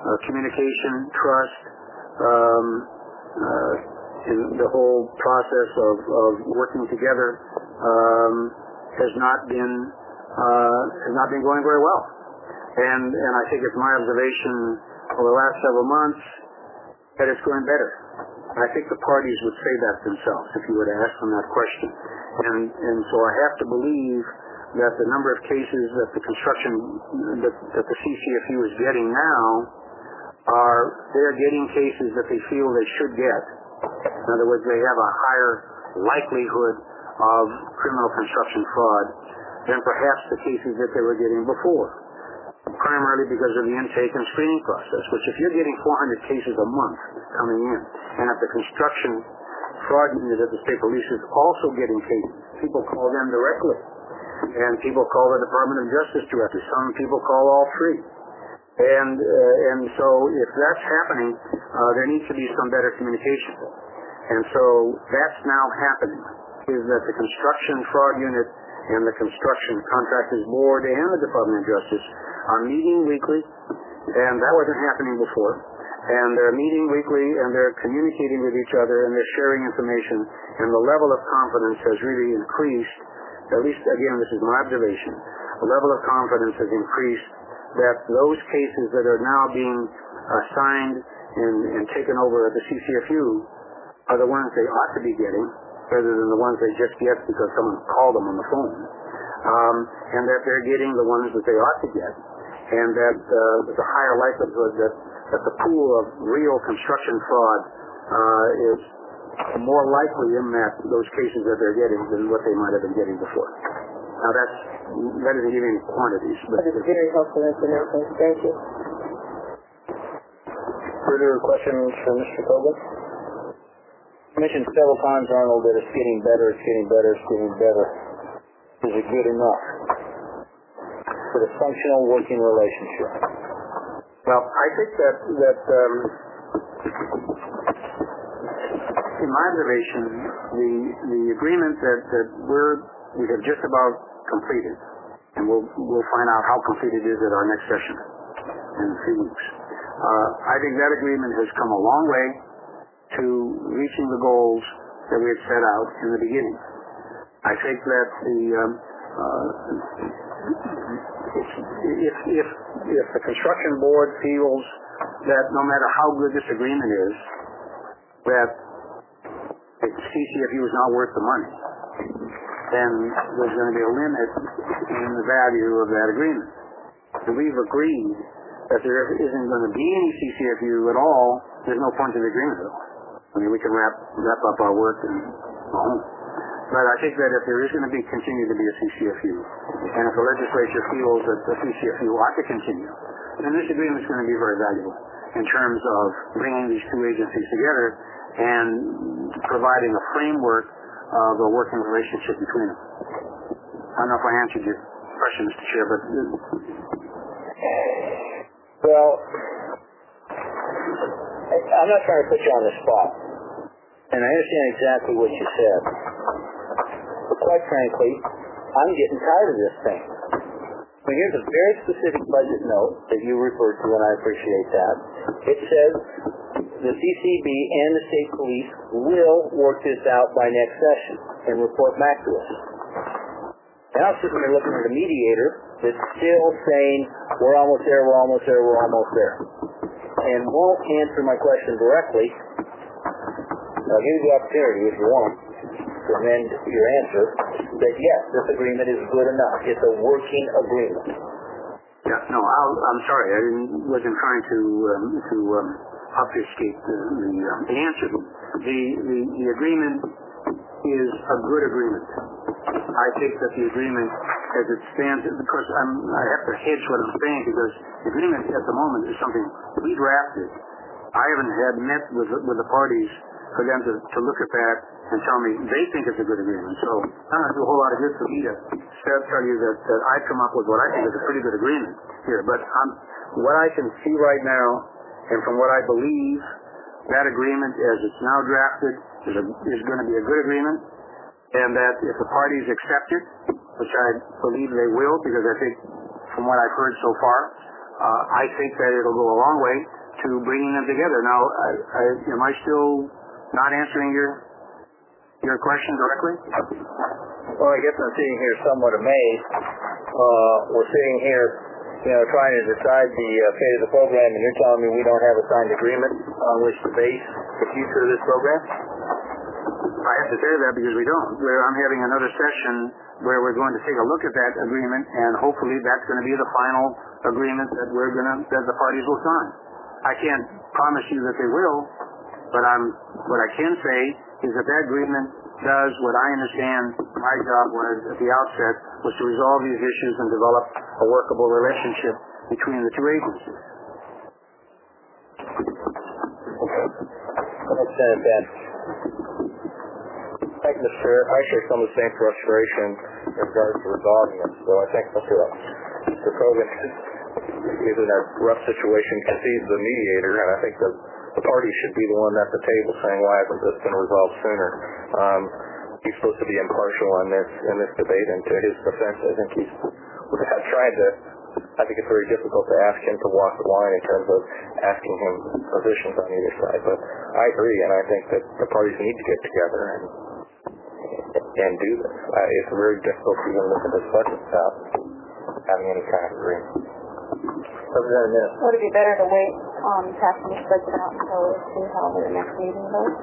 [SPEAKER 8] uh, communication, trust, um, uh, in the whole process of, of working together um, has not been uh, has not been going very well. And and I think it's my observation over the last several months that it's going better. I think the parties would say that themselves if you were to ask them that question. And and so I have to believe that the number of cases that the construction that, that the C C F U is getting now are they're getting cases that they feel they should get. In other words, they have a higher likelihood of criminal construction fraud than perhaps the cases that they were getting before, primarily because of the intake and screening process, which if you're getting four hundred cases a month coming in, and at the construction fraud unit at the state police is also getting cases, people call them directly, and people call the Department of Justice directly. Some people call all three. And uh, and so if that's happening, uh, there needs to be some better communication. And so that's now happening, is that the construction fraud unit and the construction contractors board and the Department of Justice are meeting weekly, and that wasn't happening before. And they're meeting weekly, and they're communicating with each other, and they're sharing information, and the level of confidence has really increased. At least, again, this is my observation. The level of confidence has increased that those cases that are now being assigned and, and taken over at the C C F U are the ones they ought to be getting, rather than the ones they just get because someone called them on the phone, um, and that they're getting the ones that they ought to get, and that uh, there's a higher likelihood that, that the pool of real construction fraud uh, is more likely in that those cases that they're getting than what they might have been getting before. Now that's that doesn't give any quantities, but
[SPEAKER 5] it's very helpful information. Thank you.
[SPEAKER 6] Further questions for Mister Kogan? You mentioned several times, Arnold, that it's getting better, it's getting better, it's getting better. Is it good enough for the functional working relationship?
[SPEAKER 8] Well, I think that that um, in my observation, the the agreement that, that we're we have just about completed, and we'll we'll find out how complete it is at our next session in a few weeks. Uh, I think that agreement has come a long way to reaching the goals that we had set out in the beginning. I think that the um, uh, if if if the construction board feels that no matter how good this agreement is, that the C C F U is not worth the money, then there's going to be a limit in the value of that agreement. And we've agreed that there isn't going to be any C C F U at all. There's no point to the agreement at all. I mean, we can wrap wrap up our work and go home. But I think that if there is going to be continue to be a C C F U, and if the legislature feels that the C C F U ought to continue, then this agreement is going to be very valuable in terms of bringing these two agencies together and providing a framework of a working relationship between them. I don't know if I answered your question, Mister Chair, but...
[SPEAKER 6] Well, I'm not trying to put you on the spot, and I understand exactly what you said. But quite frankly, I'm getting tired of this thing. I mean, here's a very specific budget note that you referred to, and I appreciate that. It says the C C B and the state police will work this out by next session and report back to us. Now I'm sitting there looking at a mediator that's still saying, we're almost there, we're almost there, we're almost there. And won't answer my question directly. I'll give you the opportunity, if you want, to amend your answer, that yes, this agreement is good enough. It's a working agreement.
[SPEAKER 8] Yeah, no, I'll, I'm sorry. I didn't, wasn't trying to um, to um, obfuscate the, the, um, the answer. The, the the agreement is a good agreement. I think that the agreement, as it stands, because I'm, I have to hedge what I'm saying, because the agreement at the moment is something we drafted. I haven't had met with with the parties for them to, to look at that and tell me they think it's a good agreement. So I don't do a whole lot of good for me to tell you that, that I come up with what I think is a pretty good agreement here. But I'm, what I can see right now, and from what I believe, that agreement as it's now drafted is, a, is going to be a good agreement, and that if the parties accept it, which I believe they will, because I think from what I've heard so far, uh, I think that it'll go a long way to bringing them together. Now, I, I, am I still not answering your your question directly?
[SPEAKER 6] Well, I guess I'm sitting here somewhat amazed. Uh, we're sitting here, you know, trying to decide the uh, fate of the program, and you're telling me we don't have a signed agreement on which to base the future of this program?
[SPEAKER 8] I have to say that because we don't. We're, I'm having another session where we're going to take a look at that agreement, and hopefully that's going to be the final agreement that we're going to, that the parties will sign. I can't promise you that they will, but I'm, what I can say is that that agreement does what I understand my job was at the outset, was to resolve these issues and develop a workable relationship between the two agencies.
[SPEAKER 6] Thanks, Senator Ben. Thank you, Mister Chair. I share some of the same frustration in regards to resolving this. So I think Mister Mister Kogan is in a rough situation because he's the mediator, and I think the, the party should be the one at the table saying, why hasn't this been resolved sooner? Um, he's supposed to be impartial on this in this debate, and to his defense, I think he's tried to. I think it's very difficult to ask him to walk the line in terms of asking him positions on either side. But I agree, and I think that the parties need to get together and and do this. Uh, it's very difficult to even look at this budget without having any kind of agreement. Representative Minnis.
[SPEAKER 1] Would it be better to wait on passing this budget out until we see how the next meeting goes?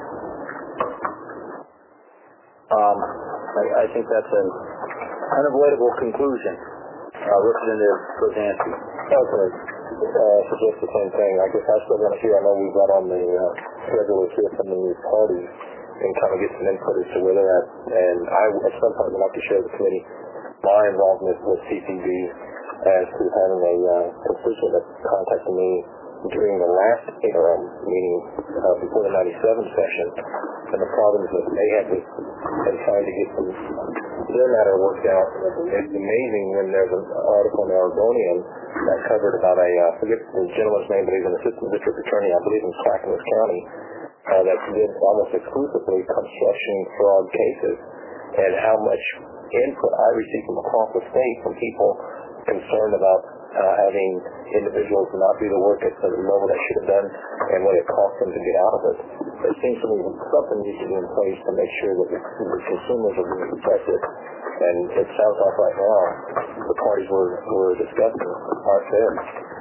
[SPEAKER 6] Um, I, I think that's an unavoidable conclusion. Uh, Representative Kozansky. Okay. Uh, suggest the same thing. I guess I still want to hear. I know we've got on the uh, schedule to hear from the new parties and kind of get some input as to where they're at. And I, at some point, would like to share with the committee my involvement with C P B as to having a uh, constituent that contacted me during the last interim meeting uh, before the ninety-seven session, and the problems that they had with and trying to get some, their matter worked out. It's amazing when there's an article in the Oregonian that covered about a, I uh, forget the gentleman's name, but he's an assistant district attorney, I believe, in Clackamas County, uh, that did almost exclusively construction fraud cases, and how much input I received from across the state from people concerned about uh, having individuals not do the work at the level they should have done and what it cost them to get out of it. It seems to me that something needs to be in place to make sure that the, the consumers are being protected. And it sounds like right now the parties we're, we're discussing aren't there.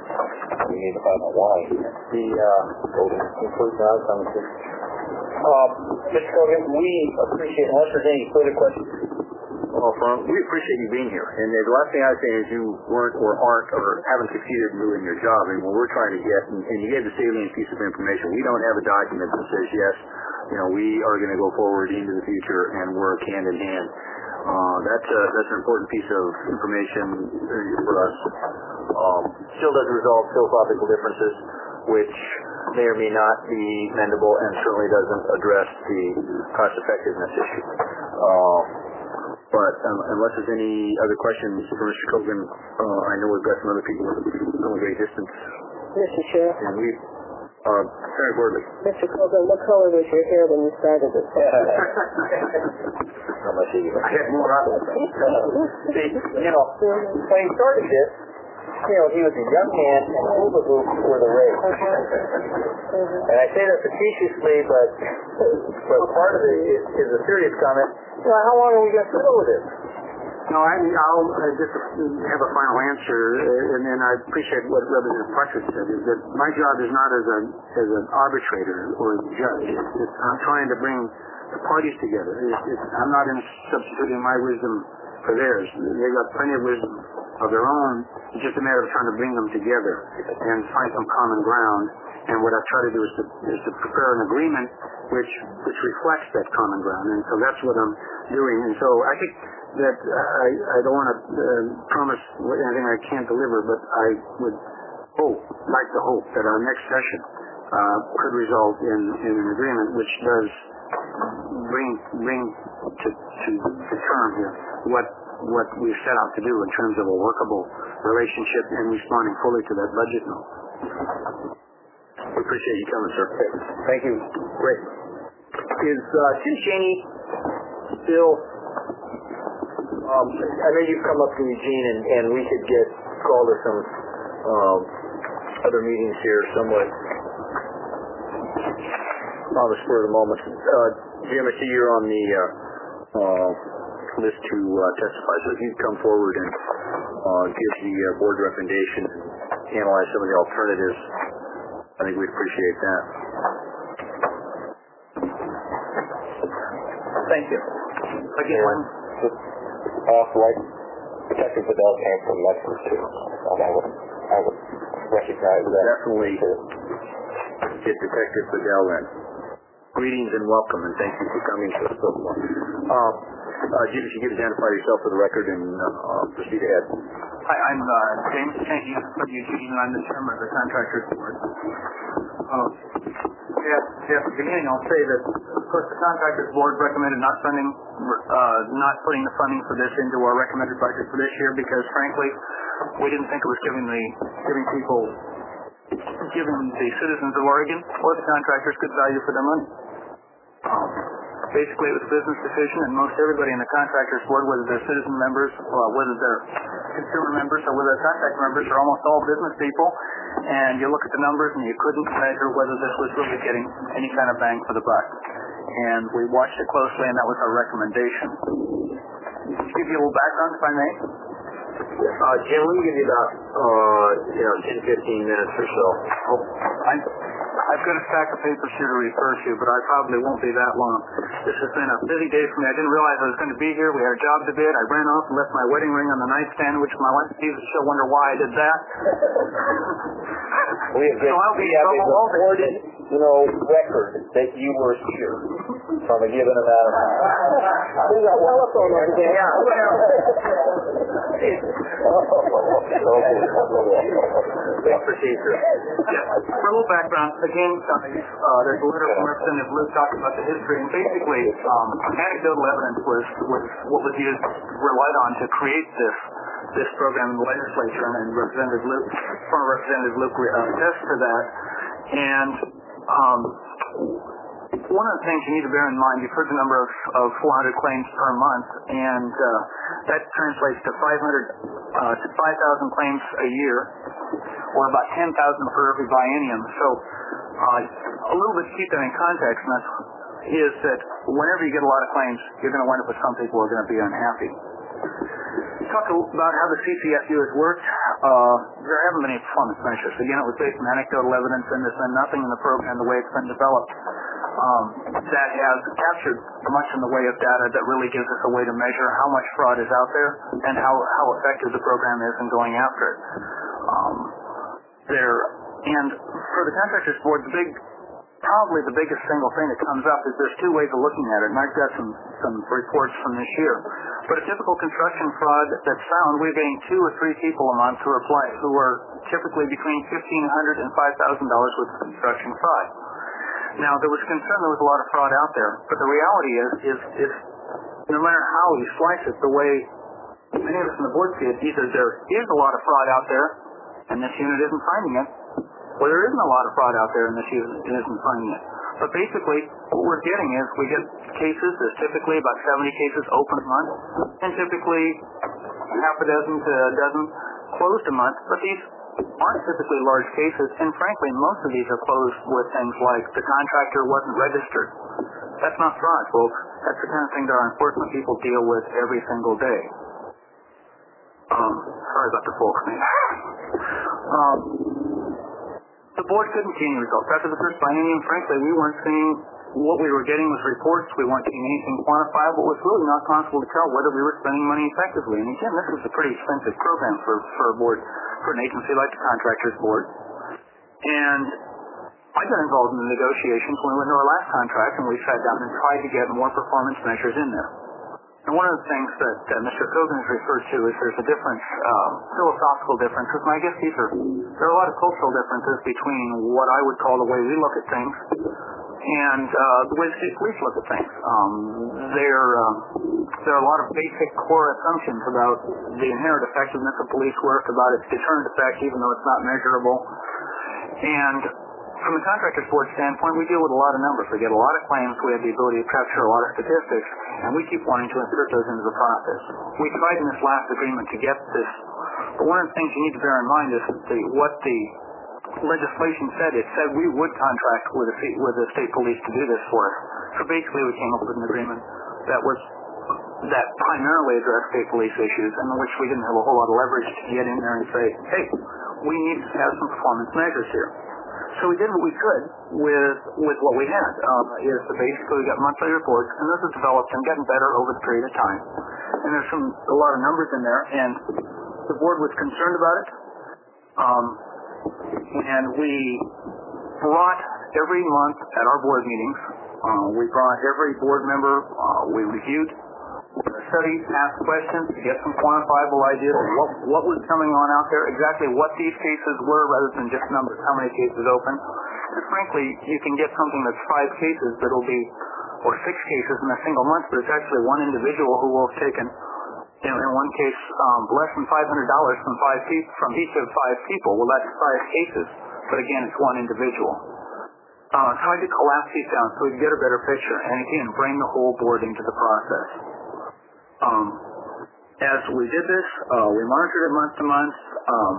[SPEAKER 6] We need to find out why. The uh, conclusion outcome. Uh, Mister Kogan, we appreciate, unless there's any further questions.
[SPEAKER 2] Well, Frank, we appreciate you being here. And the last thing I say is you weren't or aren't or haven't succeeded in doing your job. And what we're trying to get, and, and you gave the salient piece of information, we don't have a document that says, yes, you know, we are going to go forward into the future and work hand in hand. Uh, that's, a, that's an important piece of information for us. Um,
[SPEAKER 6] still doesn't resolve philosophical differences, which may or may not be mendable, and certainly doesn't address the cost-effectiveness issue.
[SPEAKER 2] Uh, But um, unless there's any other questions for Mister Kogan, uh, I know we've got some other people from a great distance.
[SPEAKER 5] Mister Chair.
[SPEAKER 2] And we, uh, Senator Gordley.
[SPEAKER 5] Mister Kogan, what color was your hair when you started this?
[SPEAKER 6] How much you
[SPEAKER 2] I had more on it.
[SPEAKER 6] See, you know, when he started this, you know, he was a young man, and hula hoops were the rage. And I say that facetiously, but but part of it is, is a serious comment. You know, how long are we going to deal with this?
[SPEAKER 8] No, I, I'll uh, just have a final answer, uh, and then I appreciate what Representative Partridge said, is that my job is not as, a, as an arbitrator or a judge. It's, it's, I'm trying to bring the parties together. It's, it's, I'm not in substituting my wisdom for theirs. They've got plenty of wisdom of their own. It's just a matter of trying to bring them together and find some common ground. And what I try to do is to, is to prepare an agreement which which reflects that common ground. And so that's what I'm doing. And so I think that I, I don't want to uh, promise anything I can't deliver, but I would hope, like to hope, that our next session uh, could result in, in an agreement which does bring bring to to, to term here what what we've set out to do in terms of a workable relationship and responding fully to that budget note.
[SPEAKER 2] We appreciate you coming, sir.
[SPEAKER 6] Thank you.
[SPEAKER 2] Great.
[SPEAKER 6] Is uh, Tim Cheney still, um, I know you've come up to Eugene, and, and we could get called to some um, other meetings here somewhat
[SPEAKER 2] on the spur of the moment. Uh, Jim, I see you're on the uh, uh, list to uh, testify, so if you come forward and uh, give the uh, board recommendation and analyze some of the alternatives, I think we'd appreciate that. Thank you. Again,
[SPEAKER 10] uh, like Detective Vidal came from Medford too, and I would, I would recognize that.
[SPEAKER 2] Definitely get Detective Vidal in. Greetings and welcome, and thank you for coming to us so far. Uh, uh, Jim, if you could identify yourself for the record and uh, proceed ahead.
[SPEAKER 8] Hi, I'm uh, James Kenny from Eugene, and I'm the chairman of the Contractors Board. Uh, at, at the beginning, I'll say that, of course, the Contractors Board recommended not funding, uh, not putting the funding for this into our recommended budget for this year because, frankly, we didn't think it was giving the giving people, giving the citizens of Oregon or the contractors good value for their money. Um, basically, it was a business decision, and most everybody in the Contractors Board, whether they're citizen members, uh, whether they're consumer members, or whether they're contract members, are almost all business people. And you look at the numbers, and you couldn't measure whether this was really getting any kind of bang for the buck. And we watched it closely, and that was our recommendation. To give you a little background, if I may.
[SPEAKER 2] Uh, Jim, let me give you about uh, you know, ten, fifteen minutes or so.
[SPEAKER 8] Oh, I'm, I've got a stack of papers here to refer to, but I probably won't be that long. This has been a busy day for me. I didn't realize I was going to be here. We had a job to bid. I ran off and left my wedding ring on the nightstand, which my wife sees, and she'll wonder why I did that.
[SPEAKER 10] We have, been,
[SPEAKER 8] so I'll be
[SPEAKER 10] we have a recorded, you know, record that you were here from a given amount of time.
[SPEAKER 5] We got telephone over there.
[SPEAKER 8] Yeah.
[SPEAKER 2] Procedure.
[SPEAKER 8] Yeah. For a little background, again, uh, there's a letter from Representative Luke talking about the history, and basically, um, anecdotal evidence was, was what was used, relied on to create this this program in the legislature, and Representative Luke, former Representative Luke uh, attests to that. And um, one of the things you need to bear in mind, you've heard the number of, of four hundred claims per month, and uh, that translates to five hundred uh, to five thousand claims a year, or about ten thousand per every biennium. So uh, a little bit to keep that in context, and that's, is that whenever you get a lot of claims, you're going to wind up with some people who are going to be unhappy. Talk about how the C C F U has worked. Uh, there haven't been any performance measures. Again, it was based on anecdotal evidence, and there's been nothing in the program the way it's been developed um, that has captured much in the way of data that really gives us a way to measure how much fraud is out there and how, how effective the program is in going after it. Um, there, and for the Contractors Board, the big probably the biggest single thing that comes up is there's two ways of looking at it, and I've got some, some reports from this year. But a typical construction fraud that's found, we're getting two or three people a month who apply, who are typically between fifteen hundred dollars and five thousand dollars with construction fraud. Now, there was concern there was a lot of fraud out there, but the reality is, is, is no matter how you slice it, the way many of us in the board see it, either there is a lot of fraud out there, and this unit isn't finding it, or there isn't a lot of fraud out there and this unit isn't finding it. But basically, what we're getting is we get cases, there's typically about seventy cases open a month, and typically half a dozen to a dozen closed a month, but these aren't typically large cases, and frankly, most of these are closed with things like the contractor wasn't registered. That's not fraud, folks. That's the kind of thing that our enforcement people deal with every single day. Um, sorry about the folks name. um, The board couldn't see any results. After the first biennium, frankly, we weren't seeing what we were getting was reports. We weren't seeing anything quantifiable. It was really not possible to tell whether we were spending money effectively. And again, this is a pretty expensive program for, for a board, for an agency like the Contractors Board. And I got involved in the negotiations when we went to our last contract, and we sat down and tried to get more performance measures in there. And one of the things that uh, Mister Kogan has referred to is there's a difference, uh, philosophical differences, and I guess these are, there are a lot of cultural differences between what I would call the way we look at things and uh, the way the state police look at things. Um, there, um, there are a lot of basic core assumptions about the inherent effectiveness of police work, about its deterrent effect, even though it's not measurable. And from the Contractors Board standpoint, we deal with a lot of numbers. We get a lot of claims. We have the ability to capture a lot of statistics, and we keep wanting to insert those into the process. We tried in this last agreement to get this, but one of the things you need to bear in mind is the, what the legislation said, it said we would contract with the, with the state police to do this for us. So basically we came up with an agreement that was that primarily addressed state police issues and in which we didn't have a whole lot of leverage to get in there and say, hey, we need to have some performance measures here. So we did what we could with with what we had. Uh, is basically we got monthly reports, and this has developed and gotten better over the period of time. And there's some a lot of numbers in there, and the board was concerned about it. Um, and we brought every month at our board meetings, uh, we brought every board member, uh, we reviewed, studied, asked questions to get some quantifiable ideas of what, what was coming on out there, exactly what these cases were rather than just numbers, how many cases open. And frankly, you can get something that's five cases that'll be, or six cases in a single month, but it's actually one individual who will have taken, you know, in one case, um, less than five hundred dollars from five people, from each of five people. Well, that's five cases, but again, it's one individual. Uh, tried to collapse these down so we could get a better picture, and again, bring the whole board into the process. Um, as we did this, uh, we monitored it month to month, um,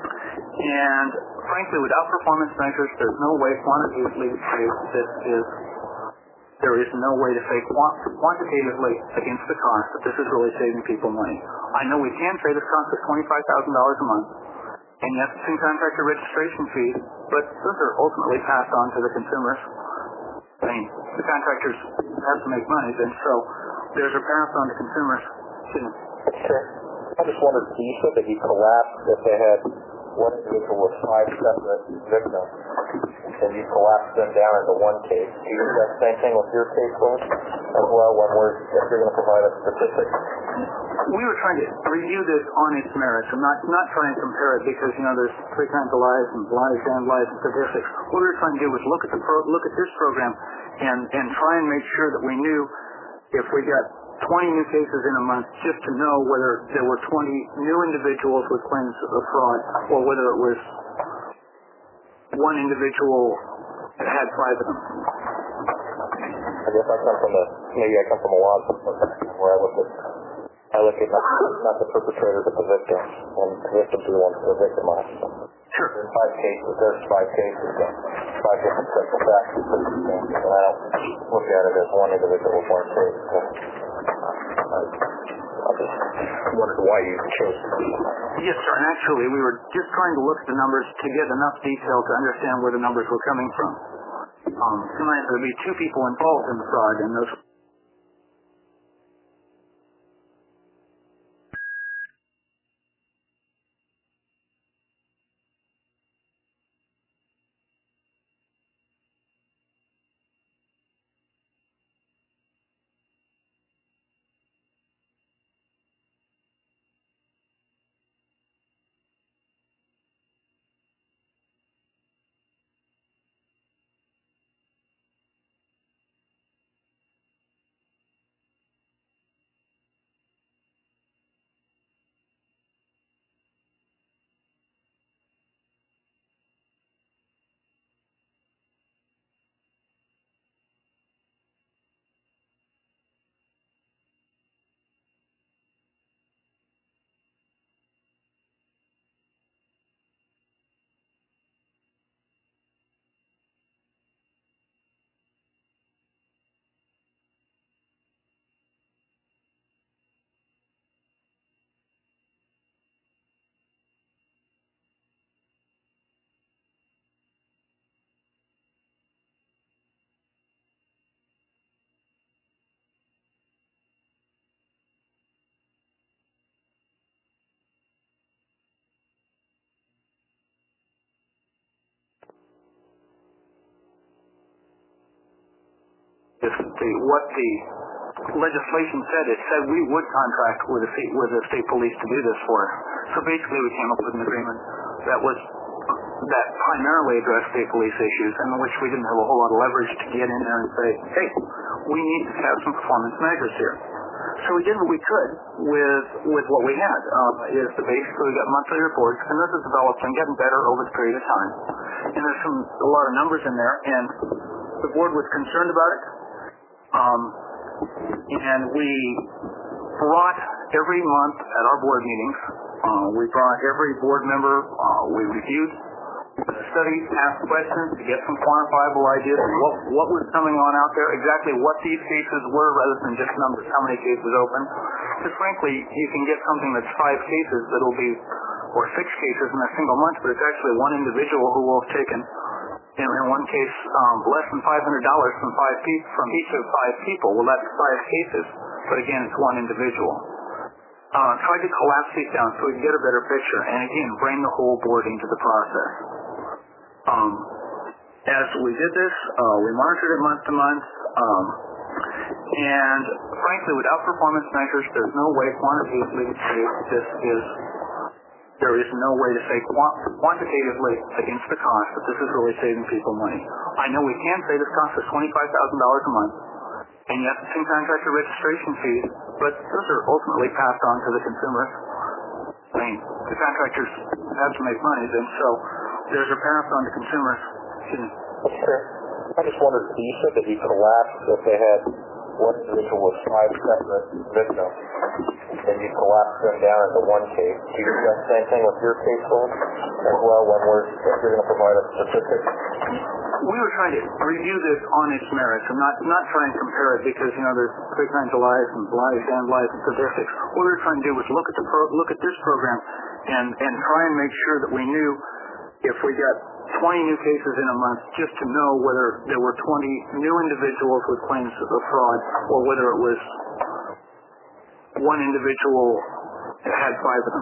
[SPEAKER 8] and frankly, without performance measures, there's no way quantitatively to say this is, there is no way to say quantitatively against the cost that this is really saving people money. I know we can say this costs us twenty-five thousand dollars a month, and yes, it's in contractor registration fees, but those are ultimately passed on to the consumers. I mean, the contractors have to make money, and so there's a pass on to consumers.
[SPEAKER 10] Sure. I just wondered, you said that you collapsed if they had one individual with five separate victims, and you collapsed them down into one case. Do you do that same thing with your caseload as well, when we're, if you're going to provide a statistic?
[SPEAKER 8] We were trying to review this on its merits and not, not try and compare it because, you know, there's three kinds of lies and lies and lies and statistics. What we were trying to do was look at the pro, look at this program and, and try and make sure that we knew if we got twenty new cases in a month, just to know whether there were twenty new individuals with claims of fraud or whether it was one individual that had five of them.
[SPEAKER 10] I guess I come from the, maybe I come from a law where I look at I look at not, not the perpetrators but the victims, and the victims are the ones who are victimized.
[SPEAKER 8] Sure.
[SPEAKER 10] There's five cases, there's five cases, and five different sets of facts, and I don't look at it as one individual with one case. So, I, I just wondered why you chose to do that.
[SPEAKER 8] Yes, sir, and actually we were just trying to look at the numbers to get enough detail to understand where the numbers were coming from. Um, tonight there would be two people involved in the fraud, and those This, the, what the legislation said, it said we would contract with the, with the state police to do this for us. So basically we came up with an agreement that was that primarily addressed state police issues and in which we didn't have a whole lot of leverage to get in there and say, hey, we need to have some performance measures here. So we did what we could with with what we had. Uh, is the basically we got monthly reports, and this has developed and gotten better over the period of time. And there's some a lot of numbers in there, and the board was concerned about it. Um, and we brought every month at our board meetings, uh, we brought every board member, uh, we reviewed, the study asked questions to get some quantifiable ideas of what, what was coming on out there, exactly what these cases were rather than just numbers, how many cases open. Because frankly, you can get something that's five cases that'll be, or six cases in a single month, but it's actually one individual who will have taken, in, in one case, um, less than five hundred dollars from five pe- from each of five people. Well, that's five cases, but again, it's one individual. Uh, tried to collapse these down so we can get a better picture, and again, bring the whole board into the process. Um, as we did this, uh, we monitored it month to month, um, and frankly, without performance measures, there's no way quantitatively to say this is, there is no way to say quant- quantitatively against the cost that this is really saving people money. I know we can say this costs us twenty-five thousand dollars a month, and you have to pay contractor registration fees, but those are ultimately passed on to the consumers. I mean, the contractors have to make money, and so there's a pass on to consumers.
[SPEAKER 10] Sure. I just wondered, you said that you collapsed if they had one individual with five separate victims, and you collapsed them down into one case. Do you do the same thing with your caseload as well when we're, if you're going to provide a statistic?
[SPEAKER 8] We were trying to review this on its merits and not, not try and compare it because, you know, there's three kinds of lies and lies and lies and statistics. What we were trying to do was look at the pro, look at this program and, and try and make sure that we knew if we got twenty new cases in a month, just to know whether there were twenty new individuals with claims of fraud or whether it was one individual that had five of them.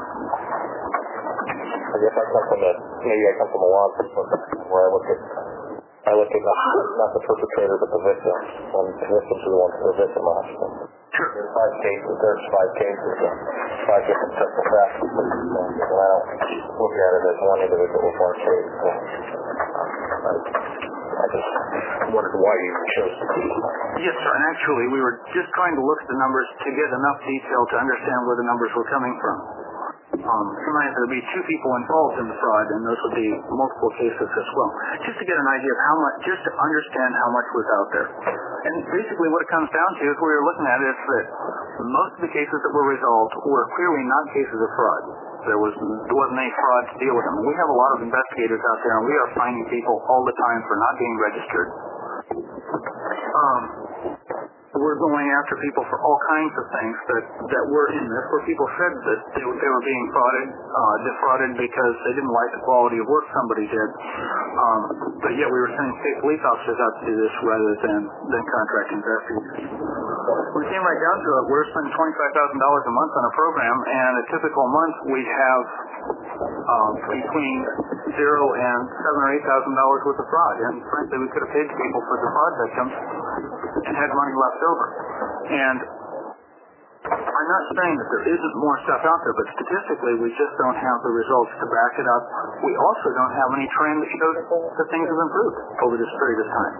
[SPEAKER 10] I guess I come from the, maybe I come from a law enforcement background where I look at, I look at not, not the perpetrator but the victim. When the victims are the ones that are victimized.
[SPEAKER 8] Sure.
[SPEAKER 10] There's five cases, there's five cases, and five different sets of facts. And I don't look at it as one individual with one case. So, I, I just wondered why you chose to do that.
[SPEAKER 8] Yes, sir, and actually we were just trying to look at the numbers to get enough detail to understand where the numbers were coming from. Um, sometimes there would be two people involved in the fraud, and those would be multiple cases as well. Just to get an idea of how much, just to understand how much was out there. And basically what it comes down to is we were looking at it is that most of the cases that were resolved were clearly not cases of fraud. There, was, there wasn't any fraud to deal with them. We have a lot of investigators out there, and we are finding people all the time for not being registered. Um, we're going after people for all kinds of things that, that were in this, where people said that they, they were being frauded, uh, defrauded because they didn't like the quality of work somebody did. Um, but yet we were sending state police officers out to do this rather than, than contract investigators. When it came right down to it, we're spending twenty-five thousand dollars a month on a program, and a typical month we'd have um, between zero and seven or eight thousand dollars worth of fraud. And frankly, we could have paid people for the fraud victims and had money left over. And I'm not saying that there isn't more stuff out there, but statistically we just don't have the results to back it up. We also don't have any trend that shows that things have improved over this period of time.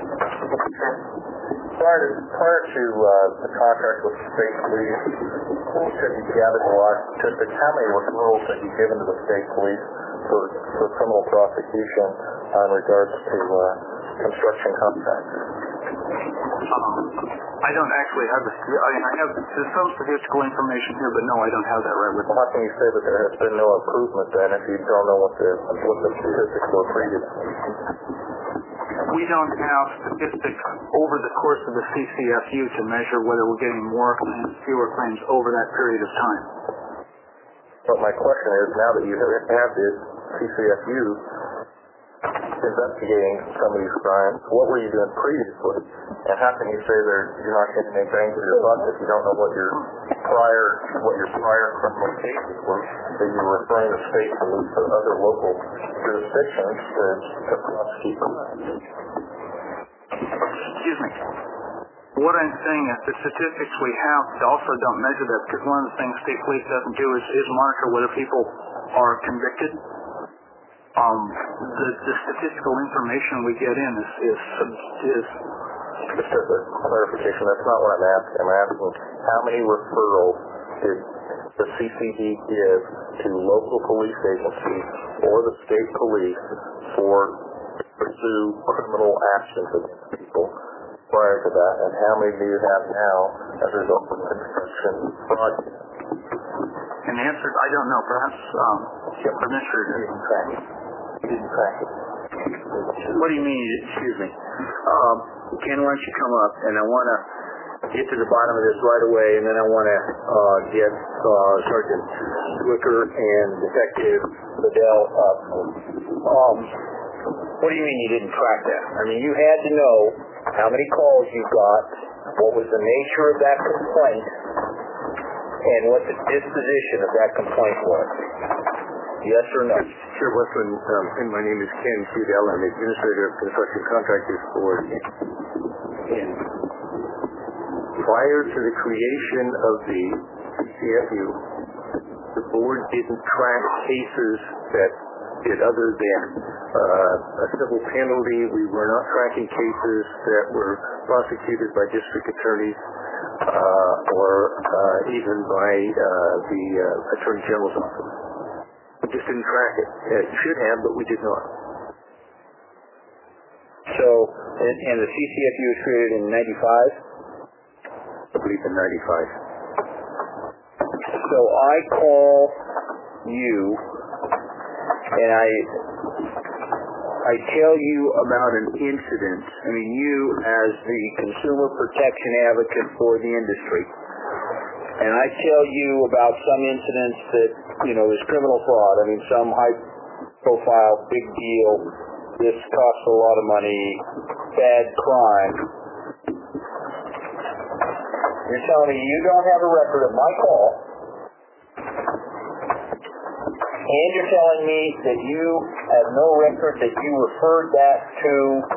[SPEAKER 10] Prior to, prior to uh, the contract with the state police, you said you gathered a lot of statistics. How many referrals have you given to the state police for, for criminal prosecution in regards to uh, construction contractors?
[SPEAKER 8] Um, I don't actually have the, I mean, I have some statistical information here, but no, I don't have that right with me.
[SPEAKER 10] Well, how can you say that there has been no improvement then if you don't know what the, what the statistics were previously?
[SPEAKER 8] We don't have statistics over the course of the C C F U to measure whether we're getting more claims, fewer claims over that period of time.
[SPEAKER 10] But my question is, now that you have this C C F U investigating some of these crimes, what were you doing previously? And how can you say that you're not getting any bang for your buck if you don't know what your prior what your prior criminal cases were that you were referring to state police or other local jurisdictions to, to prosecute crimes?
[SPEAKER 8] Excuse me. What I'm saying is the statistics we have also don't measure that, because one of the things state police doesn't do is, is monitor whether people are convicted. Um, the, the statistical information we get in is, is, is
[SPEAKER 10] just as a clarification, that's not what I'm asking. I'm asking how many referrals did the C C D give to local police agencies or the state police for to pursue criminal actions against people prior to that, and how many do you have now as a result of construction projects?
[SPEAKER 8] And the answer is I don't know. Perhaps um, Administrator.
[SPEAKER 6] you didn't track it?
[SPEAKER 2] What do you mean? Excuse me. Um, Ken, why don't you come up, and I want to get to the bottom of this right away, and then I want to uh, get uh, Sergeant Wicker and Detective Liddell up. Um, what do you mean you didn't track that? I mean, you had to know how many calls you got, what was the nature of that complaint, and what the disposition of that complaint was. Yes or no? Sure, Westland. Um, and my name is Ken Liddell. I'm the Administrator of Construction Contractors Board. And prior to the creation of the C F U, the board didn't track cases that did other than uh, a civil penalty. We were not tracking cases that were prosecuted by district attorneys uh, or uh, even by uh, the uh, Attorney General's office. We just didn't track it. It should have, but we did not.
[SPEAKER 6] So, and, and the C C F U was created in ninety-five?
[SPEAKER 2] I believe in ninety-five.
[SPEAKER 6] So I call you, and I I tell you about an incident. I mean, you as the consumer protection advocate for the industry, and I tell you about some incidents that, you know, is criminal fraud. I mean, some high-profile, big deal. This costs a lot of money, bad crime. You're telling me you don't have a record of my call, and you're telling me that you have no record that you referred that to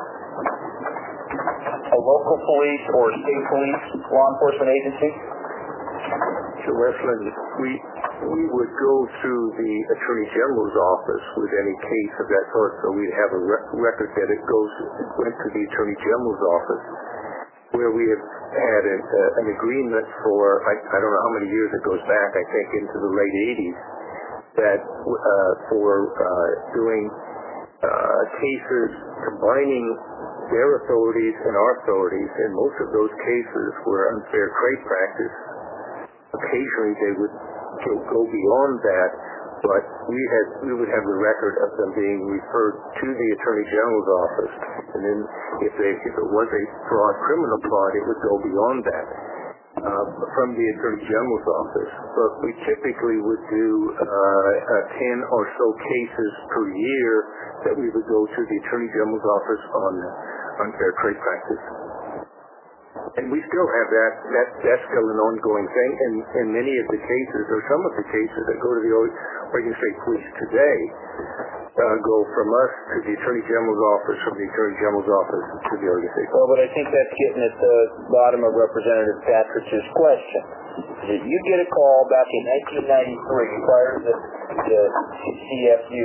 [SPEAKER 6] a local police or state police law enforcement agency?
[SPEAKER 2] So, Westland, we we would go through the Attorney General's office with any case of that sort, so we'd have a re- record that it goes went to the Attorney General's office, where we have had a, uh, an agreement for, I, I don't know how many years it goes back, I think into the late eighties, that uh, for uh, doing uh, cases combining their authorities and our authorities, and most of those cases were unfair trade practice. Occasionally they would go, go beyond that, but we had we would have the record of them being referred to the Attorney General's office, and then if they if it was a fraud, criminal fraud, it would go beyond that uh, from the Attorney General's office. But we typically would do uh, uh, ten or so cases per year that we would go to the Attorney General's office on unfair trade practice. And we still have that, that, that's still an ongoing thing, and, and many of the cases, or some of the cases that go to the Oregon State Police today, uh, go from us to the Attorney General's office, from the Attorney General's office to the Oregon State Police.
[SPEAKER 6] Well, but I think that's getting at the bottom of Representative Patridge's question. Did you get a call back in nineteen ninety-three, prior to the, the C F U?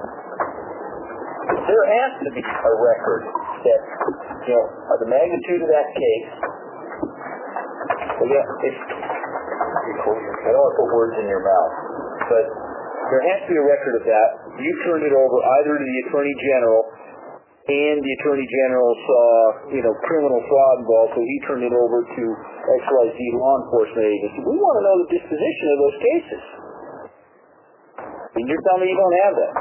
[SPEAKER 6] There has to be a record that, you know, of the magnitude of that case. Well, yeah, it's, I don't want to put words in your mouth, but there has to be a record of that. You turned it over either to the Attorney General, and the Attorney General saw, you know, criminal fraud involved, so he turned it over to X Y Z law enforcement agency. We want to know the disposition of those cases. And you're telling me you don't have that.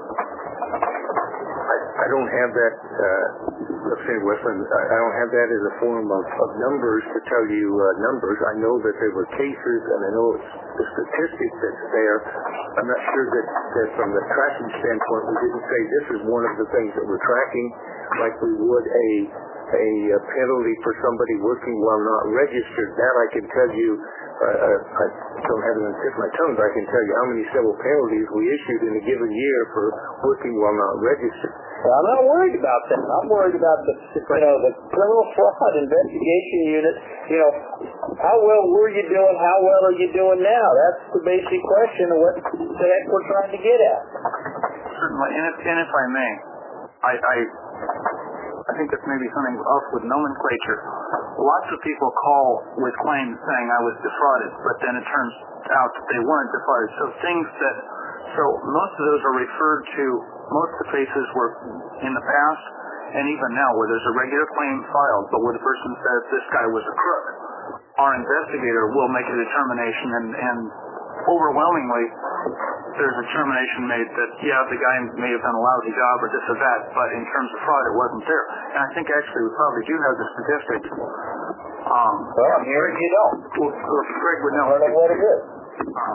[SPEAKER 2] I don't have that, uh, let's say, Westland, I, I don't have that as a form of, of numbers to tell you uh, numbers. I know that there were cases, and I know it's the statistic that's there. I'm not sure that, that from the tracking standpoint, we didn't say this is one of the things that we're tracking, like we would a, a, a penalty for somebody working while not registered. That I can tell you, uh, I don't have it on the tip of my tongue, but I can tell you how many civil penalties we issued in a given year for working while not registered.
[SPEAKER 6] Well, I'm not worried about that. I'm worried about the, you know, the criminal fraud investigation unit. You know, how well were you doing? How well are you doing now? That's the basic question of what the heck we're trying to get at.
[SPEAKER 8] Certainly, and if, and if I may, I, I, I think that's maybe something else with nomenclature. Lots of people call with claims saying I was defrauded, but then it turns out that they weren't defrauded. So things that, so most of those are referred to. Most of the cases were in the past, and even now, where there's a regular claim filed, but where the person says this guy was a crook, our investigator will make a determination, and, and overwhelmingly, there's a determination made that, yeah, the guy may have done a lousy job or this or that, but in terms of fraud, it wasn't there. And I think actually we probably do have the statistics. Um,
[SPEAKER 6] well, I'm hearing you don't.
[SPEAKER 8] Well, Greg would know.
[SPEAKER 6] I don't know what it is.
[SPEAKER 8] Um,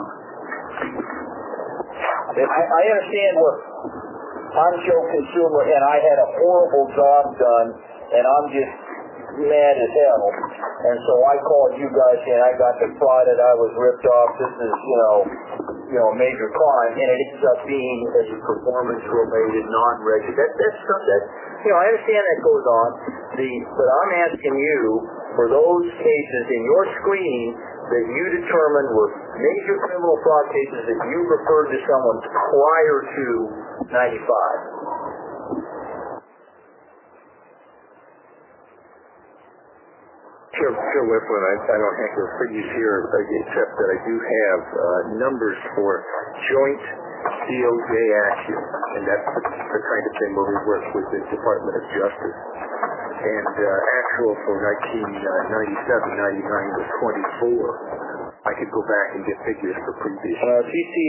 [SPEAKER 6] I, I understand what I'm Joe Consumer, and I had a horrible job done, and I'm just mad as hell. And so I called you guys and I got defrauded, I was ripped off, this is, you know, you know, a major crime, and it ends up being a performance-related, non-registered. That, that's stuff that, you know, I understand that goes on, the, but I'm asking you, for those cases in your screening that you determined were major criminal fraud cases that you referred to someone prior to ninety-five.
[SPEAKER 2] Chair, Chair Whipland, I, I don't have your figures here, except that I do have uh, numbers for joint D O J action, and that's the, the kind of thing where we work with the Department of Justice. And uh, actual for nineteen ninety-seven ninety-nine was twenty-four. I could go back and get figures for previous.
[SPEAKER 6] Uh, C C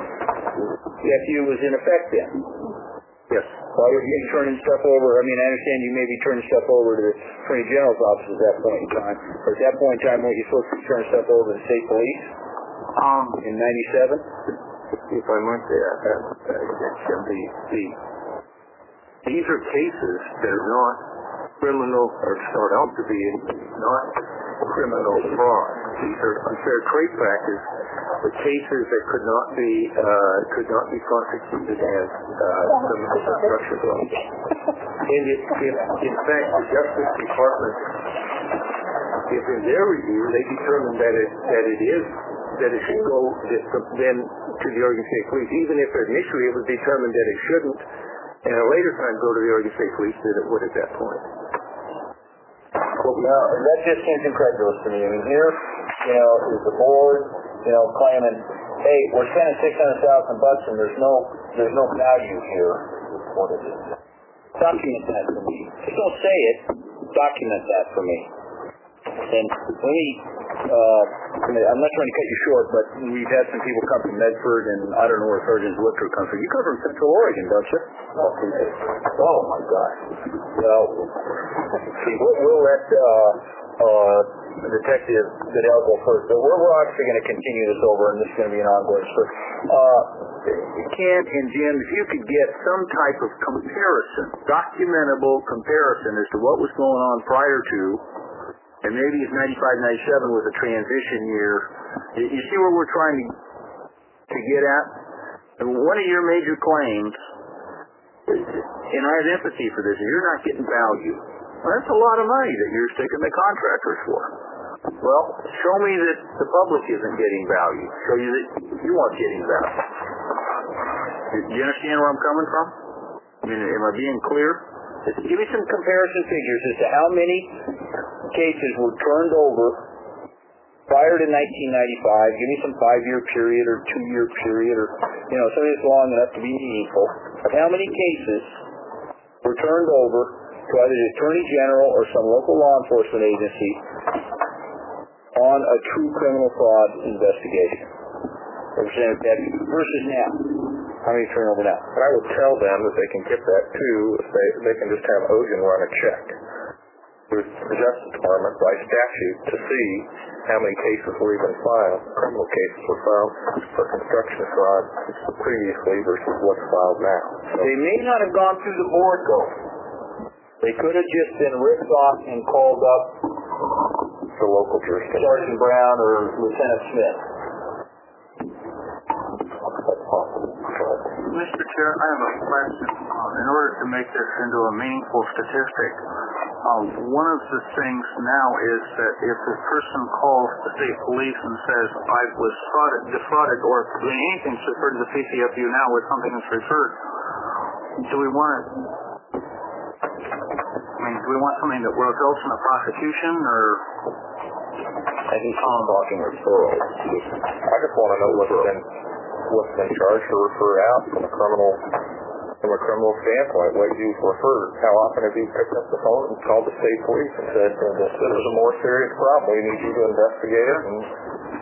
[SPEAKER 6] F U was in effect then?
[SPEAKER 2] Yes.
[SPEAKER 6] Why were you turning stuff over? I mean, I understand you may be turning stuff over to the Attorney General's office at that point in time. Or at that point in time, weren't you supposed to be turning stuff over to the state police?
[SPEAKER 8] Um,
[SPEAKER 6] in ninety-seven?
[SPEAKER 2] If I might say, uh, uh, the, the, these are cases that are not criminal, or start out to be not criminal fraud. These are unfair trade practice, the cases that could not be uh, could not be prosecuted as uh, criminal construction fraud. And if, if, in fact, the Justice Department, if in their review they determine that it that it is that it should go then to the Oregon State Police, even if initially it was determined that it shouldn't, and at a later time go to the Oregon State Police, then it would at that point.
[SPEAKER 6] Well, that just seems incredulous to me. I mean, here, you know, is the board, you know, claiming, hey, we're spending six hundred thousand bucks and there's no, there's no value here. What is it? Document that for me. Just don't say it. Document that for me. And let me, uh, I'm not trying to cut you short, but we've had some people come from Medford, and I don't know where Sergeant Zwicker comes from. You come from Central Oregon, don't you? Oh, my God. Well, see, we'll, we'll let uh, uh, Detective Goodell go first, but we're, we're actually going to continue this over, and this is going to be an ongoing story. Uh, Kent and Jim, if you could get some type of comparison, documentable comparison as to what was going on prior to, and maybe if ninety-five ninety-seven was a transition year, you see where we're trying to, to get at? And one of your major claims, and I have empathy for this, is you're not getting value. Well, that's a lot of money that you're sticking the contractors for. Well, show me that the public isn't getting value. Show you that you aren't getting value. Do you understand where I'm coming from? I mean, am I being clear? Just give me some comparison figures as to how many cases were turned over prior to nineteen ninety-five. Give me some five-year period or two-year period, or, you know, something that's long enough to be meaningful. Of how many cases were turned over to either the Attorney General or some local law enforcement agency on a true criminal fraud investigation. Representative Deputy, versus now. How many turn over now?
[SPEAKER 2] And I would tell them that they can get that too if they, they can just have Ogen run a check through the Justice Department by statute to see how many cases were even filed, criminal cases were filed for construction fraud previously versus what's filed now. So
[SPEAKER 6] they may not have gone through the board though. They could have just been ripped off and called up
[SPEAKER 2] the local jurisdiction.
[SPEAKER 6] Sergeant Brown or Lieutenant Smith.
[SPEAKER 8] Mister Chair, I have a question. Uh, in order to make this into a meaningful statistic, um, one of the things now is that if a person calls the state police and says, I was frauded, defrauded, or anything's referred to the P C F U now with something that's referred, do we want to, I mean, do we want something that results in a prosecution, or?
[SPEAKER 6] I think I'm talking referrals.
[SPEAKER 2] I just want to know what's been what's been charged or referred out from a criminal from a criminal standpoint. What you've referred, how often have you picked up the phone and called the state police and said, this is a more serious problem, we need you to investigate it, and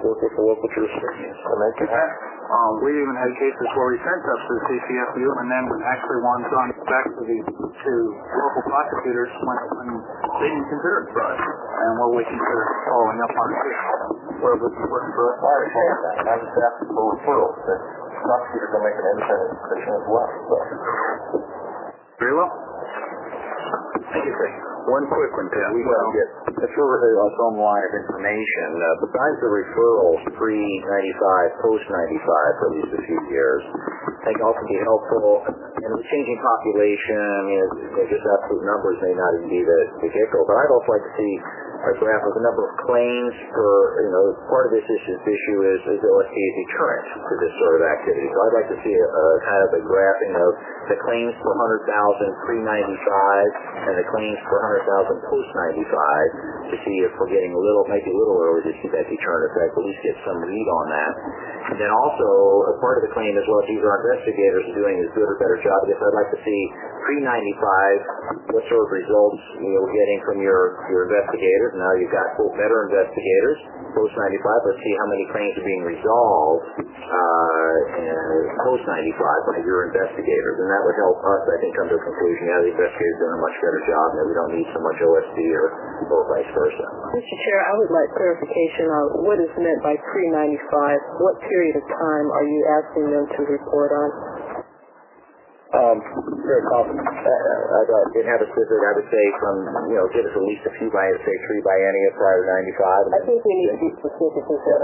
[SPEAKER 6] work with the local jurisdictions to make it happen.
[SPEAKER 8] Um, we even had cases where we sent stuff to the C C F U and then actually one's gone back to the to local prosecutors when, when they didn't consider it fraud. And we're waiting for following up on it.
[SPEAKER 10] Well, this is working for us. I understand that. I'm just asking for referrals. The prosecutors will make an independent decision as well. So.
[SPEAKER 2] Very well. Thank you, sir. One quick one, Tim.
[SPEAKER 6] We want to get, if we're uh, some line of information, uh, besides the referrals pre ninety-five, post ninety-five for at least a few years, I think also be helpful in the changing population. I mean, it, just absolute numbers may not even be the, the get-go, but I'd also like to see a graph of the number of claims per, you know, part of this issue, issue is, is O S T a deterrent to this sort of activity. So I'd like to see a, a kind of a graphing of the claims per one hundred thousand pre ninety-five and the claims per one hundred thousand post ninety-five to see if we're getting a little, maybe a little early to see that deterrent effect, at least get some read on that. And then also, a part of the claim as well as these our investigators are doing is good or better job. I guess I'd like to see pre ninety-five what sort of results you know, we're getting from your, your investigators. Now you've got quote, better investigators. Post ninety-five, let's see how many claims are being resolved uh, post ninety-five by your investigators. And that would help us, I think, come to a conclusion. Yeah, the investigators are doing a much better job and that we don't need so much O S D or, or vice versa.
[SPEAKER 5] Mister Chair, I would like clarification on what is meant by pre ninety-five. What period of time are you asking them to report on?
[SPEAKER 6] Um, very confident. Uh, I didn't have a specific, I would say from, you know, give us at least a few by, say, three biennia prior to ninety-five.
[SPEAKER 5] I think we need to be specific with that.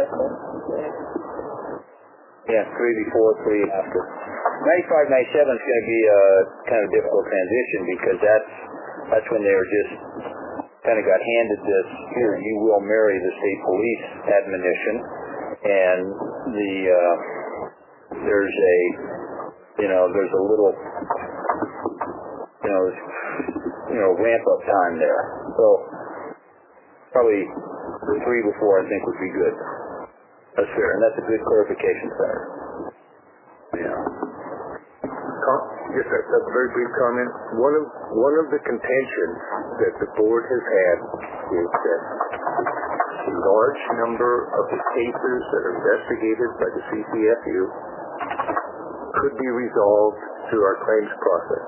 [SPEAKER 6] Yeah, three before, three after. ninety-five, ninety-seven is going to be a kind of difficult transition because that's, that's when they were just kind of got handed this, here, you will marry the state police admonition. And the, uh, there's a, you know, there's a little, you know, you know, ramp up time there. So probably three before I think would be good. That's fair, and that's a good clarification, Senator.
[SPEAKER 2] Yeah. Yes, sir. That's a very brief comment. One of one of the contentions that the board has had is that a large number of the cases that are investigated by the C C F U could be resolved through our claims process.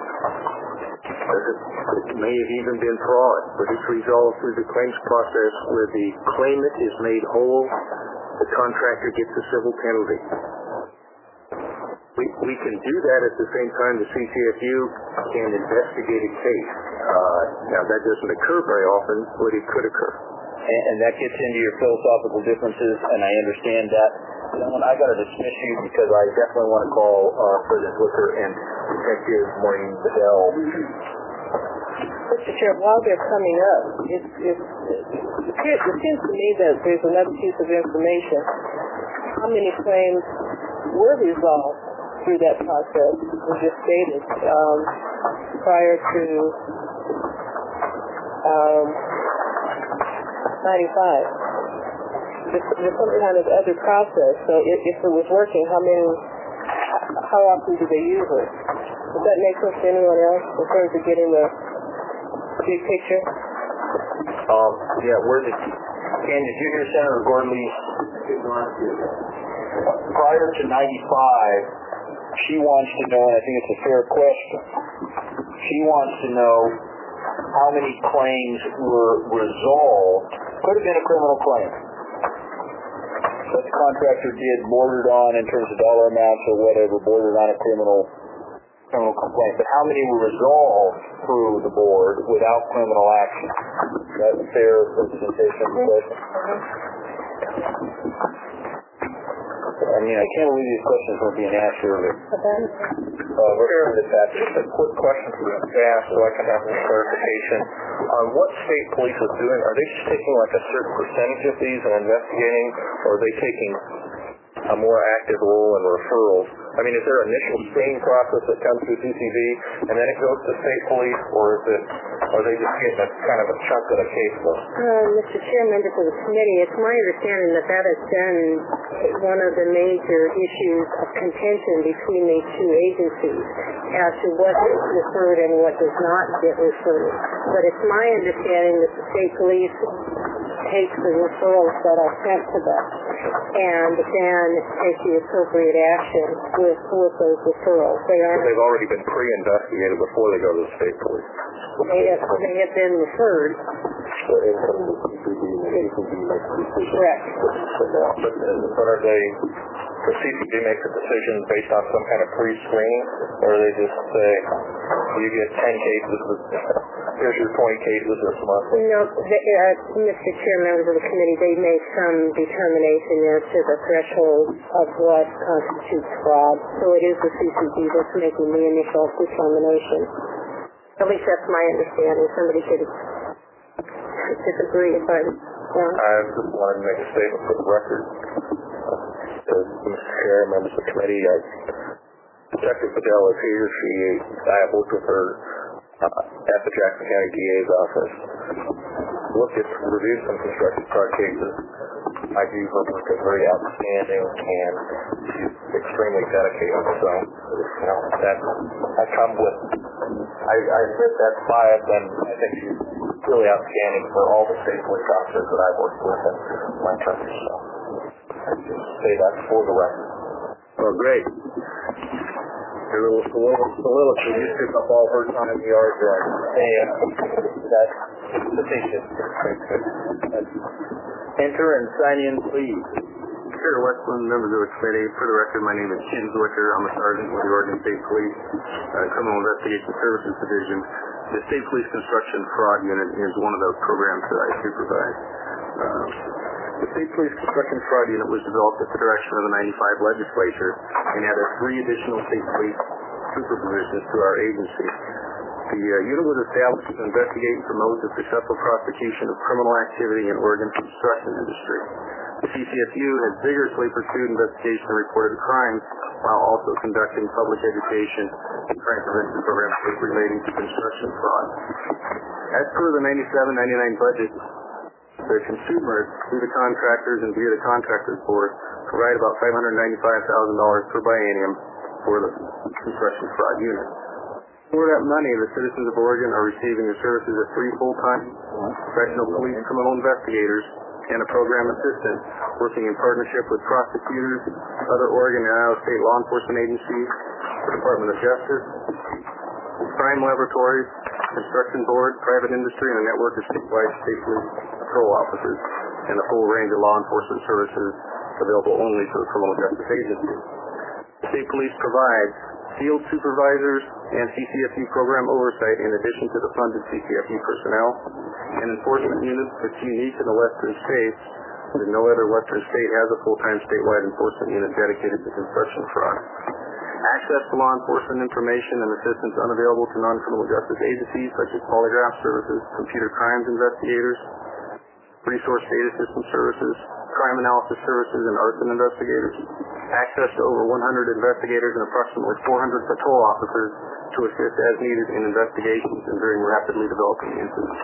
[SPEAKER 2] It may have even been fraud, but it's resolved through the claims process where the claimant is made whole, the contractor gets a civil penalty. We, we can do that at the same time the C C F U can investigate a case. Uh, now, that doesn't occur very often, but it could occur.
[SPEAKER 6] And, and that gets into your philosophical differences, and I understand that. Gentlemen, I got to dismiss you because I definitely want to call uh, President Wicker and Detective Maureen Bedell.
[SPEAKER 5] Mister Chair, while they're coming up, it, it, it, it seems to me that there's another piece of information. How many claims were resolved through that process, was just stated, um, prior to um, ninety-five. There's, there's some kind of other process, so if, if it was working, how many, how often do they use it? Does that make sense to anyone else in terms of getting the big picture?
[SPEAKER 6] Um, yeah, where did, Ken, did you hear Senator Gordon Lee? Prior to ninety-five, she wants to know, and I think it's a fair question, she wants to know how many claims were resolved, could have been a criminal claim, that the contractor did bordered on in terms of dollar amounts or whatever, bordered on a criminal criminal complaint, but how many were resolved through the board without criminal action? That's a fair representation of the question. I mean, I can't believe these questions weren't being asked earlier. Uh, we're here that. Just a quick question for you to ask so I can have some clarification. On what state police is doing, are they just taking like a certain percentage of these and investigating, or are they taking a more active role in referrals? I mean, is there an initial screening process that comes through C C V and then it goes to state police, or is it, are they just getting a kind of a chunk of the caseload?
[SPEAKER 7] Uh, Mister Chair, members of the committee, it's my understanding that that has been one of the major issues of contention between these two agencies as to what gets referred and what does not get referred. But it's my understanding that the state police takes the referrals that are sent to them and then take the appropriate action with, with those referrals. They are.
[SPEAKER 10] They've already been pre-investigated before they go to the state police.
[SPEAKER 7] They have, they have been referred.
[SPEAKER 10] So in some of the C C D, the C C D makes a decision.
[SPEAKER 7] Correct.
[SPEAKER 10] But, but are they, the C C D makes a decision based on some kind of pre-screening, or do they just say, you get ten cases, here's your twenty cases this month?
[SPEAKER 7] No, they, uh, Mister Chair, members of the committee, they make some determination as to the threshold of what constitutes fraud. So it is the C C D that's making the initial determination. At least that's my understanding. Somebody could disagree, but... Uh,
[SPEAKER 10] I just wanted to make a statement for the record. Uh, Mister Chair, members of the committee, I, Detective Fidel is here. She, I have worked with her uh, at the Jackson County D A's office. Looked at, reviewed some construction fraud cases. I view her work as very outstanding, and she's extremely dedicated. So, you know, that I come with, I, I admit that's bias, and I think she's really outstanding for all the state police officers that I've worked with in my country. So, I just say that for the record.
[SPEAKER 2] Well, great. Your little soliloquy, you took up all her time in the yard drive.
[SPEAKER 10] And that's the patient.
[SPEAKER 2] Enter and sign in, please.
[SPEAKER 11] Chair Westland, members of the committee, for the record, my name is Ken Zwicker. I'm a sergeant with the Oregon State Police uh, Criminal Investigation Services Division. The State Police Construction Fraud Unit is one of those programs that I supervise. Uh, the State Police Construction Fraud Unit was developed at the direction of the ninety-five legislature and added three additional state police super positions to our agency. The uh, unit was established to investigate and promote the successful prosecution of criminal activity in Oregon's construction industry. The C C F U has vigorously pursued investigation of reported crimes while also conducting public education and crime prevention programs relating to construction fraud. As per the ninety-seven ninety-nine budget, the consumers, through the contractors and via the contractors board, provide about five hundred ninety-five thousand dollars per biennium for the construction fraud unit. For that money, the citizens of Oregon are receiving the services of three full-time professional police criminal investigators and a program assistant working in partnership with prosecutors, other Oregon and Iowa state law enforcement agencies, the Department of Justice, crime laboratories, construction board, private industry, and a network of statewide state police patrol officers, and a full range of law enforcement services available only to the criminal justice agency. The state police provides field supervisors and C C F U program oversight in addition to the funded C C F U personnel, and enforcement units that's unique in the western states, that no other western state has a full-time statewide enforcement unit dedicated to construction fraud. Access to law enforcement information and assistance unavailable to non-criminal justice agencies such as polygraph services, computer crimes investigators, resource data system services, crime analysis services, and arson investigators. Access to over one hundred investigators and approximately four hundred patrol officers to assist as needed in investigations and during rapidly developing incidents.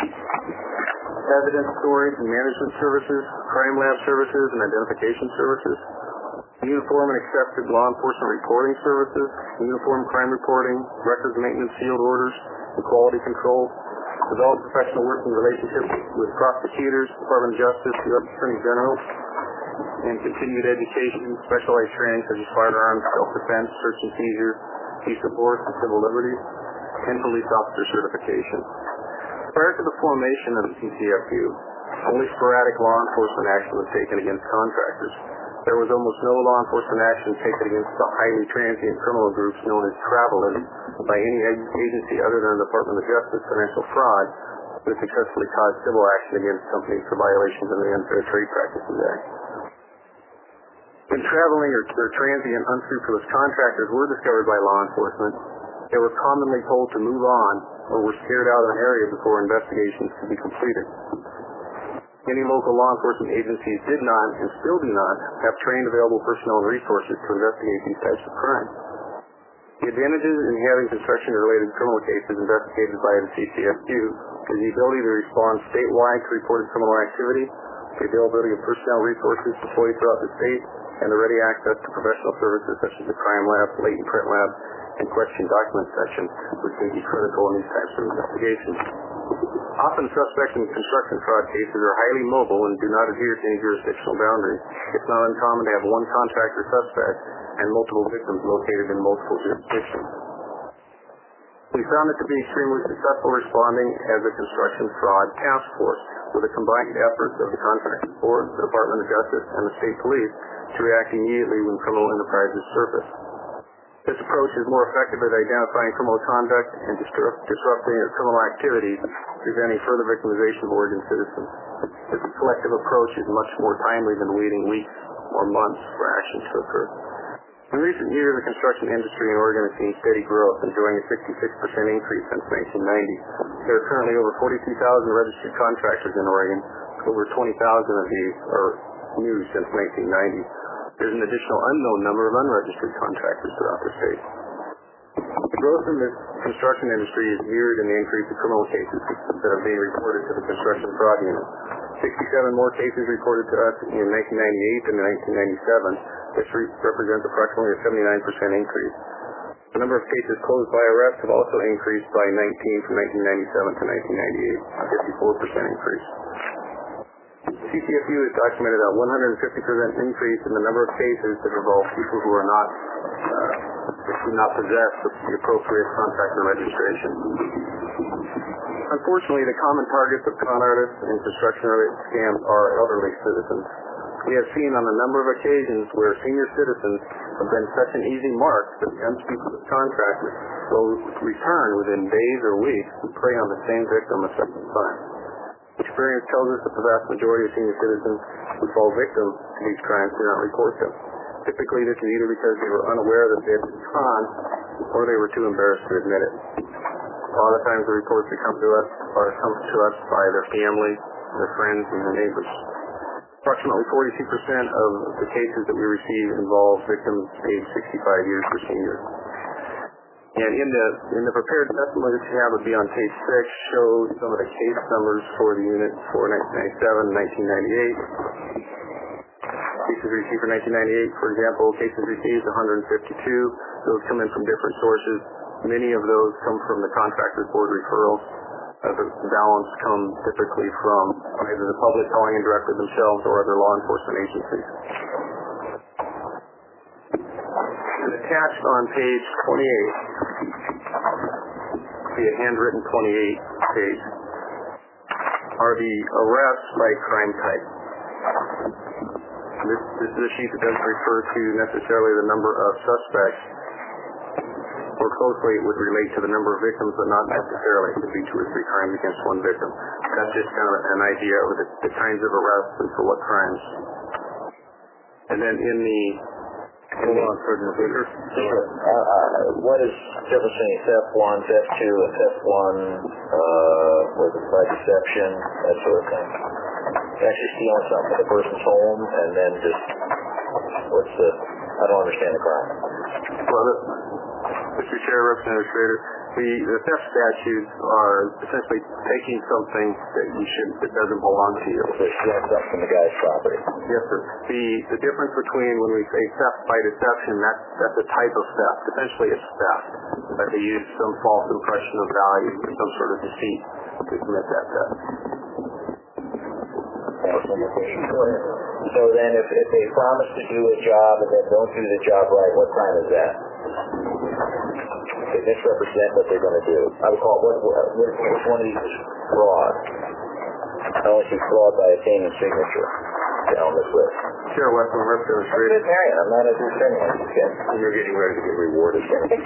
[SPEAKER 11] Evidence storage and management services, crime lab services, and identification services. Uniform and accepted law enforcement reporting services, uniform crime reporting, records maintenance, field orders, and quality control. Develop professional working relationships with prosecutors, Department of Justice, U S Attorney General, and continued education, specialized training such as firearms, self-defense, search and seizure, peace of force, and civil liberties, and police officer certification. Prior to the formation of the C C F U, only sporadic law enforcement action was taken against contractors. There was almost no law enforcement action taken against the highly transient criminal groups known as travelers by any agency other than the Department of Justice Financial Fraud that successfully caused civil action against companies for violations of the Unfair Trade Practices Act. When traveling or, or transient unscrupulous contractors were discovered by law enforcement, they were commonly told to move on or were scared out of an area before investigations could be completed. Many local law enforcement agencies did not, and still do not, have trained available personnel and resources to investigate these types of crimes. The advantages in having construction-related criminal cases investigated by the C C F U is the ability to respond statewide to reported criminal activity, the availability of personnel resources deployed throughout the state, and the ready access to professional services such as the crime lab, latent print lab, and question document section, which may be critical in these types of investigations. Often suspects in construction fraud cases are highly mobile and do not adhere to any jurisdictional boundaries. It's not uncommon to have one contractor suspect and multiple victims located in multiple jurisdictions. We found it to be extremely successful responding as a construction fraud task force with the combined efforts of the Contractors Board, the Department of Justice, and the state police to react immediately when criminal enterprises surface. This approach is more effective at identifying criminal conduct and disrupt, disrupting criminal activities, preventing further victimization of Oregon citizens. This collective approach is much more timely than waiting weeks or months for action to occur. In recent years, the construction industry in Oregon has seen steady growth, enjoying a sixty-six percent increase since nineteen ninety. There are currently over forty-two thousand registered contractors in Oregon. Over twenty thousand of these are new since nineteen ninety. There's an additional unknown number of unregistered contractors throughout the state. The growth in the construction industry is mirrored in the increase of criminal cases that are being reported to the Construction Fraud Unit. sixty-seven more cases reported to us in nineteen ninety-eight than in nineteen ninety-seven. This re- represents approximately a seventy-nine percent increase. The number of cases closed by arrest have also increased by nineteen from nineteen ninety-seven to nineteen ninety-eight, a fifty-four percent increase. C C F U has documented a one hundred fifty percent increase in the number of cases that involve people who are not uh, do not possess the appropriate contractor registration. Unfortunately, the common targets of con artists and construction-related scams are elderly citizens. We have seen on a number of occasions where senior citizens have been such an easy mark that the unscrupulous contractors will return within days or weeks and prey on the same victim a second time. Experience tells us that the vast majority of senior citizens who fall victim to these crimes do not report them. Typically, this is either because they were unaware that they had been conned or they were too embarrassed to admit it. A lot of times the reports that come to us are come to us by their family, their friends, and their neighbors. Approximately forty-two percent of the cases that we receive involve victims aged sixty-five years or seniors. And in the in the prepared testimony that you have would be on page six, shows some of the case numbers for the unit for nineteen ninety-seven and nineteen ninety-eight. Cases received for nineteen ninety-eight, for example, cases received one hundred fifty-two. Those come in from different sources. Many of those come from the Contractors Board referrals. Uh, the balance come typically from either the public calling in directly themselves or other law enforcement agencies. And attached on page twenty-eight, be a handwritten twenty-eight page, are the arrests by crime type. This, this is a sheet that doesn't refer to necessarily the number of suspects. More closely, it would relate to the number of victims, but not necessarily. It could be two or three crimes against one victim. That's just kind of an idea of the, the kinds of arrests and for what crimes. And then in the Hold on, President Baker.
[SPEAKER 6] Sure. Uh, uh, what is the difference between theft one, theft two, and theft one, uh, with it by deception, that sort of thing? Actually stealing something from the person's home, and then just, what's the, I don't understand the crime.
[SPEAKER 11] Well, the, Mister Chair, Representative Schrader, the, the theft statutes are essentially taking something that you should, that doesn't belong to you.
[SPEAKER 6] So stealing something from the guy's property.
[SPEAKER 11] Yes, sir. The, the difference between when we say theft by deception, that, that's a type of theft. Essentially, it's theft. That they use some false impression of value or some sort of deceit to commit that theft.
[SPEAKER 6] So then if, if they promise to do a job and then don't do the job right, what crime is that? They misrepresent what they're going to do. I would call it, what, what, which one of these is fraud? I only see fraud by obtaining signature down this list.
[SPEAKER 11] Chair Westman, Representative Schrader.
[SPEAKER 6] I'm just married. I'm not a defendant.
[SPEAKER 11] You're getting ready to get rewarded.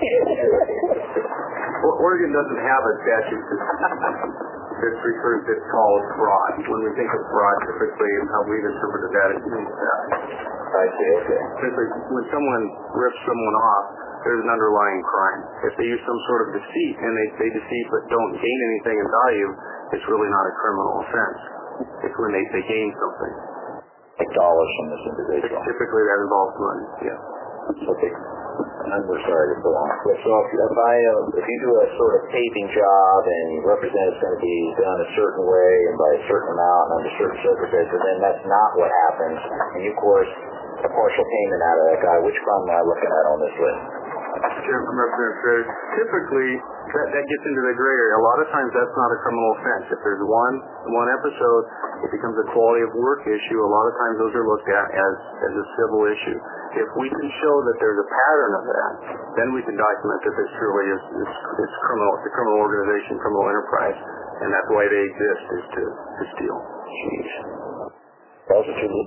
[SPEAKER 11] Well, Oregon doesn't have a statute that's referred that's called fraud. When we think of fraud, typically, how we've interpreted that, it means theft.
[SPEAKER 6] I see, okay.
[SPEAKER 11] Typically, when someone rips someone off, there's an underlying crime. If they use some sort of deceit and they, they deceive but don't gain anything in value, it's really not a criminal offense. It's when they, they gain something.
[SPEAKER 6] Like dollars from this individual.
[SPEAKER 11] Typically that involves money, yeah.
[SPEAKER 6] Okay. I'm sorry to go on. So if, if I, uh, if you do a sort of paving job and you represent it's going to be done a certain way and by a certain amount and under certain circumstances, then that's not what happens. And you, of course, a partial payment out of that guy. Which crime am I looking at on this list?
[SPEAKER 11] Chairman, Representative Schroeder, typically that, that gets into the gray area. A lot of times that's not a criminal offense. If there's one one episode, it becomes a quality of work issue. A lot of times those are looked at as, as a civil issue. If we can show that there's a pattern of that, then we can document that this truly is, is, is criminal. It's a criminal organization, criminal enterprise, and that's why they exist, is to, to steal.
[SPEAKER 6] Jeez. Those are two.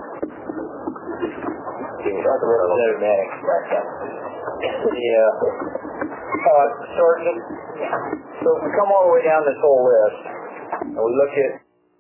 [SPEAKER 6] Representative Manning.
[SPEAKER 10] Yeah. Uh, Sergeant, so if we come all the way down this whole list, and we look at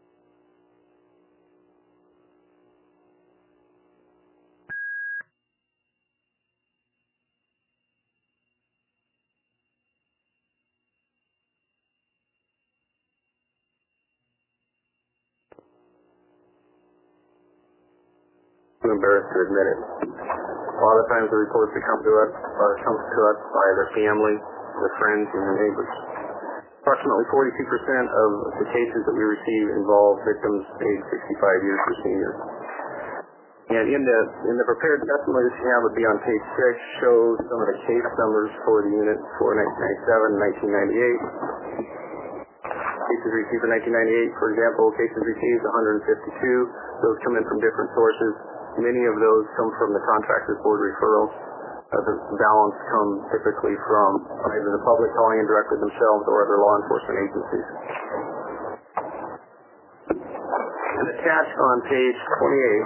[SPEAKER 11] I'm embarrassed to admit it. A lot of times the reports that come to us are come to us by their family, their friends, and their neighbors. Approximately forty-two percent of the cases that we receive involve victims aged sixty-five years or senior. And in the in the prepared testimony that you have would be on page six, shows some of the case numbers for the unit for nineteen ninety-seven and nineteen ninety-eight. Cases received in nineteen ninety-eight, for example, cases received one hundred fifty-two. Those come in from different sources. Many of those come from the Contractors Board referrals. Uh, the balance come typically from either the public calling in directly themselves or other law enforcement agencies. And attached on page twenty-eight,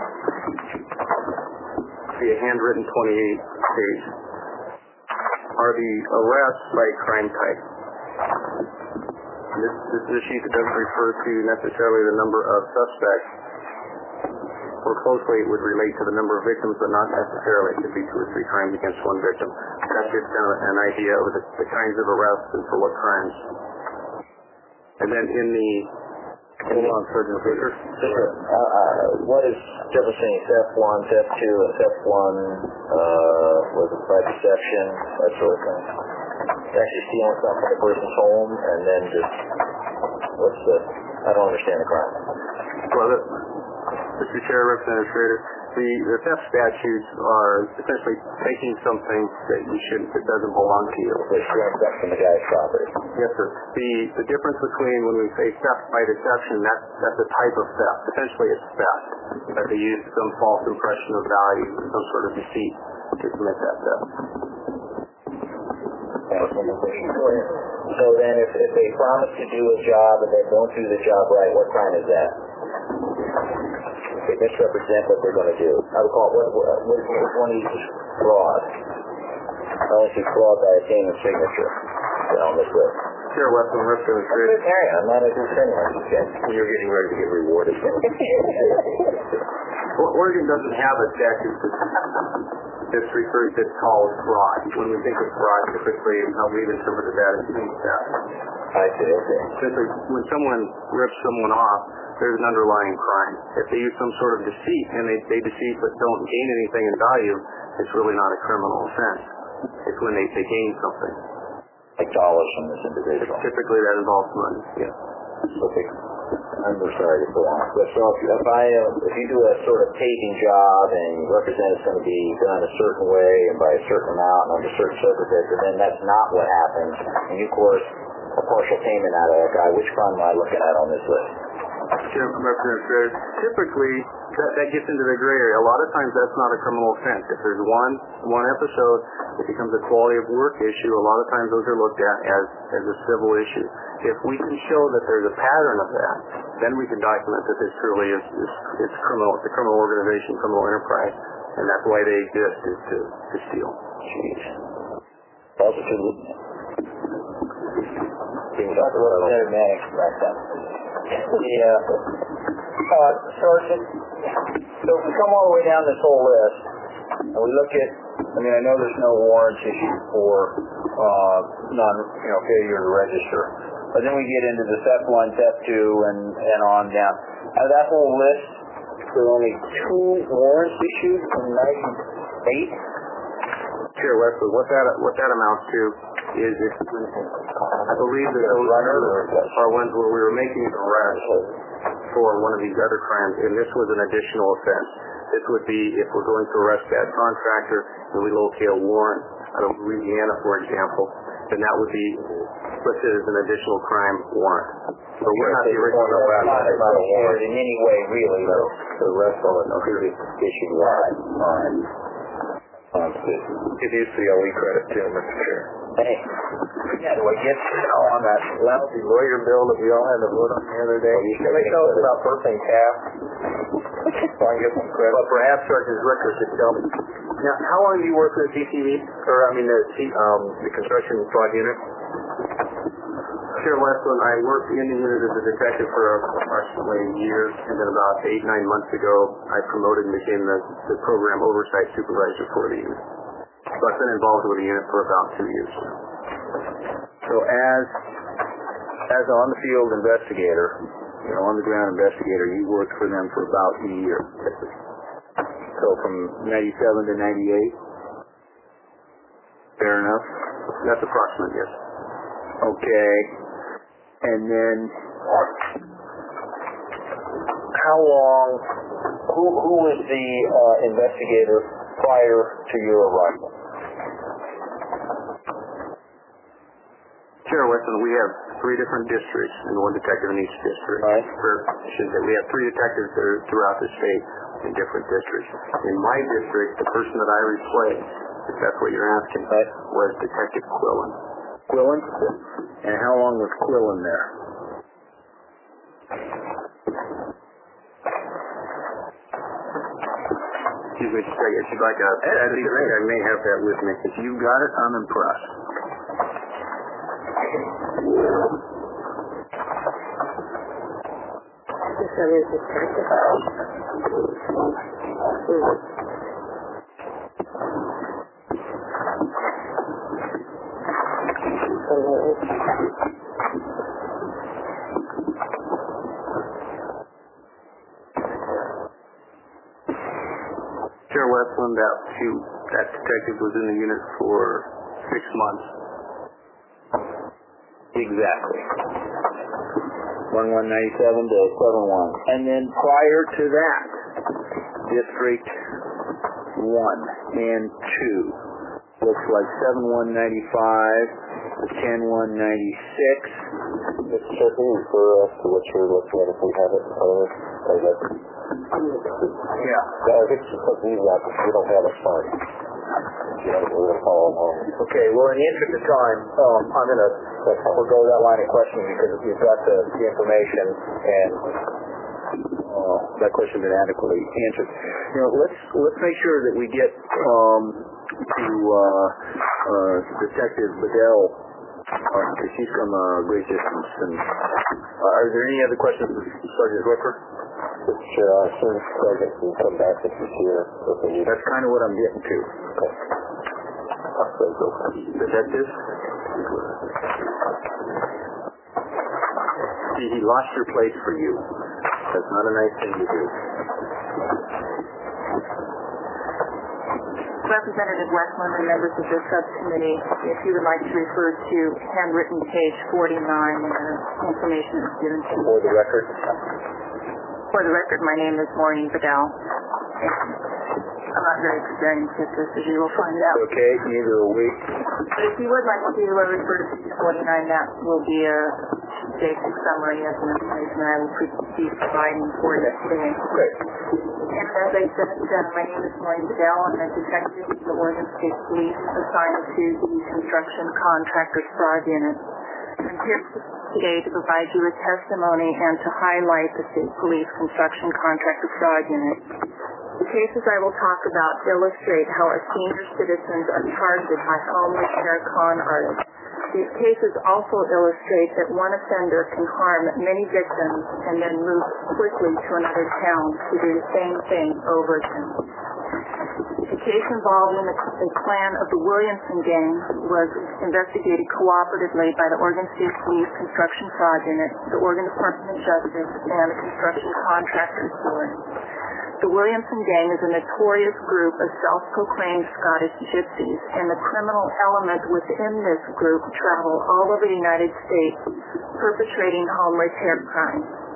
[SPEAKER 11] see a handwritten twenty-eight page, are the arrests by crime type. This, this is a sheet that doesn't refer to necessarily the number of suspects. More closely, it would relate to the number of victims, but not necessarily. It could be two or three crimes against one victim. That gives kind of an idea of the, the kinds of arrests and for what crimes. And then in the... Hold on, Sergeant Baker.
[SPEAKER 6] Sure. Uh, uh, what is the difference between theft one, theft two, and theft one, uh, was it by deception, that sort of thing? Actually stealing something from the person's home, and then just, what's the... I don't understand the crime.
[SPEAKER 11] Well, the, Mister Chair, Representative Schroeder, the, the theft statutes are essentially taking something that you shouldn't, that doesn't belong to you.
[SPEAKER 6] They're stealing stuff from the guy's property.
[SPEAKER 11] Yes, sir. The the difference between when we say theft by deception, that's that's a type of theft. Essentially, it's theft. That they use some false impression of value, some sort of deceit to commit that theft.
[SPEAKER 6] So then, if, if they promise to do a job and they don't do the job right, what crime is that? They misrepresent what they're going to do. I would call it, what, what, which one is fraud? I only see fraud by obtaining a signature on this list.
[SPEAKER 11] Chair Weston, Representative Schroeder.
[SPEAKER 6] I'm not a defender. You're getting ready to get rewarded.
[SPEAKER 11] Oregon doesn't have a statute that's referred that's called fraud. When we think of fraud, typically, how we've interpreted that as being theft.
[SPEAKER 6] I see, okay.
[SPEAKER 11] Simply, when someone rips someone off, there's an underlying crime. If they use some sort of deceit and they, they deceive but don't gain anything in value, it's really not a criminal offense. It's when they, they gain something.
[SPEAKER 6] Like dollars from this individual.
[SPEAKER 11] Typically that involves money, yeah.
[SPEAKER 6] Okay. I'm sorry to go on. But so if, if I uh, if you do a sort of paving job and you represent it's going to be done a certain way and by a certain amount and under certain circumstances, and then that's not what happens, and you course a partial payment out of that guy, which crime am I looking at on this list?
[SPEAKER 11] Chairman, Representative Schroeder, typically that, that gets into the gray area. A lot of times that's not a criminal offense. If there's one one episode, it becomes a quality of work issue. A lot of times those are looked at as, as a civil issue. If we can show that there's a pattern of that, then we can document that this truly is, is it's criminal. It's a criminal organization, criminal enterprise, and that's why they exist, is to, to steal.
[SPEAKER 6] Jeez. Also, too, Representative Manning, back up.
[SPEAKER 10] Yeah. Uh, Sergeant, so if we come all the way down this whole list, and we look at, I mean, I know there's no warrants issued for uh, non, you know, failure to register, but then we get into the theft one, theft two, and, and on down. Out of that whole list, there were only two warrants issued in ninety-eight?
[SPEAKER 11] Chair Wesley, what that what that amounts to is, if, I believe that those are ones where we were making an arrest for one of these other crimes, and this was an additional offense. This would be if we're going to arrest that contractor and we locate a warrant out of Louisiana, for example, then that would be listed as an additional crime warrant. So we're not the original
[SPEAKER 6] warrant in any way, really. No. The rest of it, no, issued warrant. All right. Um, it is the only credit too, Mister Chair. Hey, yeah, do I get you know, on that lousy lawyer bill that we all had to vote on the other day? Well, you should make notes about Burping Calf. So I can get some credit.
[SPEAKER 11] But perhaps Sergeant Zwicker should tell me. Now, how long do you work for the C T V? Or, I mean, the, C, um, the Construction Fraud Unit? Sheriff Westland, I worked in the unit as a detective for approximately a year, and then about eight, nine months ago, I promoted and became the, the program oversight supervisor for the unit. So I've been involved with the unit for about two years now.
[SPEAKER 6] So as as an on-the-field investigator, you know, on-the-ground investigator, you worked for them for about a year. So from ninety-seven to ninety-eight? Fair enough?
[SPEAKER 11] That's approximate, yes.
[SPEAKER 6] Okay. And then how long, who, who was the uh, investigator prior to your arrival?
[SPEAKER 11] Sheriff Weston, we have three different districts and one detective in each district.
[SPEAKER 6] Right.
[SPEAKER 11] Or, I should say, we have three detectives that are throughout the state in different districts. In my district, the person that I replaced, if that's what you're asking,
[SPEAKER 6] right, was
[SPEAKER 11] Detective Quillen.
[SPEAKER 6] Quillen? And how long was Quillen there?
[SPEAKER 11] Excuse me, just a second. If you'd like a, I think I may have that with me.
[SPEAKER 6] If you've got it, I'm impressed.
[SPEAKER 7] This one is detective.
[SPEAKER 11] Sheriff Westland, that, she, that detective was in the unit for six months.
[SPEAKER 6] Exactly. one one ninety-seven to seven one. And then prior to that, District one and two. Looks like seven one ninety-five to ten one ninety-six. Mister Chair, can you refer us to what you're looking at if we have it in front of us? Yeah. Yeah, if it's because these apples, we don't have it signed. We're going to follow along. Okay, well, in the interest of time, um, I'm going to forego that line of questioning because you've got the, the information and uh, that question has been adequately answered. You know, let's let's make sure that we get um, to uh, uh, Detective Bedell because she's come a great distance. And uh, are there any other questions for Sergeant Zwicker? Sure, I assume Sergeant can come back if he's here. That's kind of what I'm getting to. Okay. Detective? See, he lost your place for you. That's not a nice thing to do.
[SPEAKER 1] Representative Westland and members of the subcommittee, if you would like to refer to handwritten page forty-nine, and the information is given to you.
[SPEAKER 6] For the record?
[SPEAKER 1] For the record, my name is Maureen Bedell. I'm not very experienced at this, as you will find out.
[SPEAKER 6] Okay, neither are we.
[SPEAKER 1] But if you would like to uh, refer to page forty-nine, that will be a basic summary of the information I will be providing for you today.
[SPEAKER 6] Great.
[SPEAKER 1] And as I said, uh, my name is Maureen Bedell. I'm a detective with the Oregon State Police assigned to the Construction Contractors Fraud Unit. I'm here today to provide you with testimony and to highlight the State Police Construction Contractor Fraud Unit. The cases I will talk about illustrate how our senior citizens are targeted by home repair con artists. These cases also illustrate that one offender can harm many victims and then move quickly to another town to do the same thing over again. The case involving the, the clan of the Williamson gang was investigated cooperatively by the Oregon State Police Construction Fraud Unit, the Oregon Department of Justice, and the Construction Contractors Board. The Williamson gang is a notorious group of self-proclaimed Scottish gypsies, and the criminal element within this group travel all over the United States, perpetrating home repair crimes.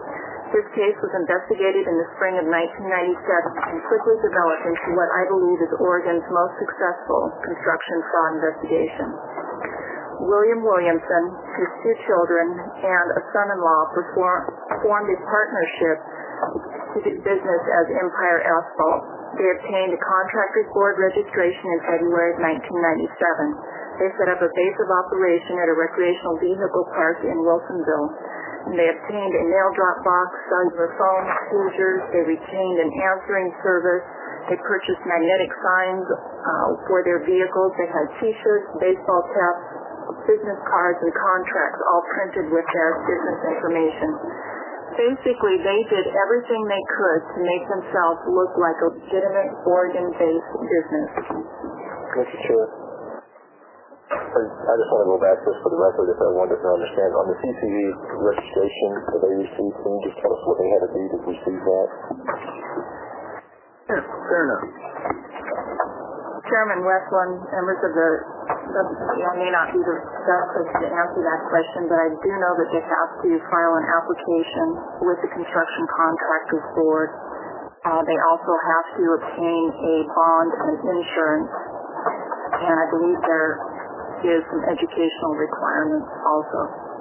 [SPEAKER 1] This case was investigated in the spring of nineteen ninety-seven and quickly developed into what I believe is Oregon's most successful construction fraud investigation. William Williamson, his two children, and a son-in-law perform, formed a partnership to do business as Empire Asphalt. They obtained a contractor's board registration in February of nineteen ninety-seven. They set up a base of operation at a recreational vehicle park in Wilsonville. And they obtained a mail drop box, cellular phone, pagers. They retained an answering service. They purchased magnetic signs uh, for their vehicles. They had T-shirts, baseball caps, business cards, and contracts all printed with their business information. Basically, they did everything they could to make themselves look like a legitimate Oregon-based business.
[SPEAKER 10] Mister Chair, I just want to go back just for the record if everyone doesn't understand. On the C C V registration that they received, can you just tell us what they had to do to receive that?
[SPEAKER 2] Yeah, fair enough.
[SPEAKER 1] Chairman Westland, members of the subcommittee, I may not be the best person to answer that question, but I do know that they have to file an application with the Construction Contractors Board. Uh, they also have to obtain a bond and insurance, and I believe there is some educational requirements also.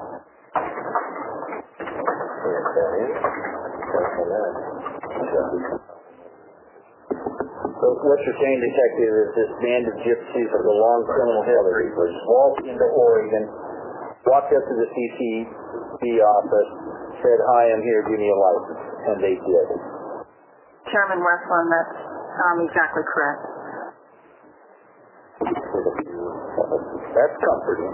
[SPEAKER 6] So what you're saying, Detective, is this band of gypsies with a long criminal history was walked into Oregon, walked up to the C C B office, said, "Hi, I'm here, give me a license," and they did.
[SPEAKER 1] Chairman Westland, that's um, exactly correct.
[SPEAKER 6] That's comforting.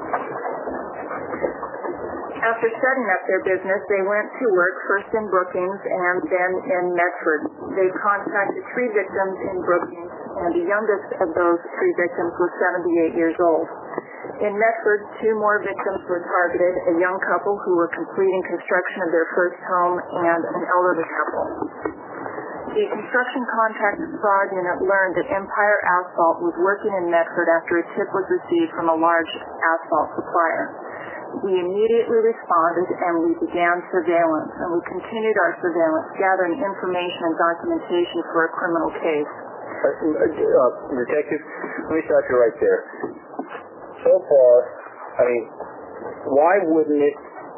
[SPEAKER 1] After setting up their business, they went to work first in Brookings and then in Medford. They contacted three victims in Brookings, and the youngest of those three victims was seventy-eight years old. In Medford, two more victims were targeted, a young couple who were completing construction of their first home and an elderly couple. The construction contractor fraud unit learned that Empire Asphalt was working in Medford after a tip was received from a large asphalt supplier. We immediately responded and we began surveillance, and we continued our surveillance, gathering information and documentation for a criminal case.
[SPEAKER 6] Uh, uh, Detective, let me stop you right there. So far, I mean, why wouldn't it,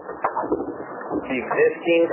[SPEAKER 6] the existing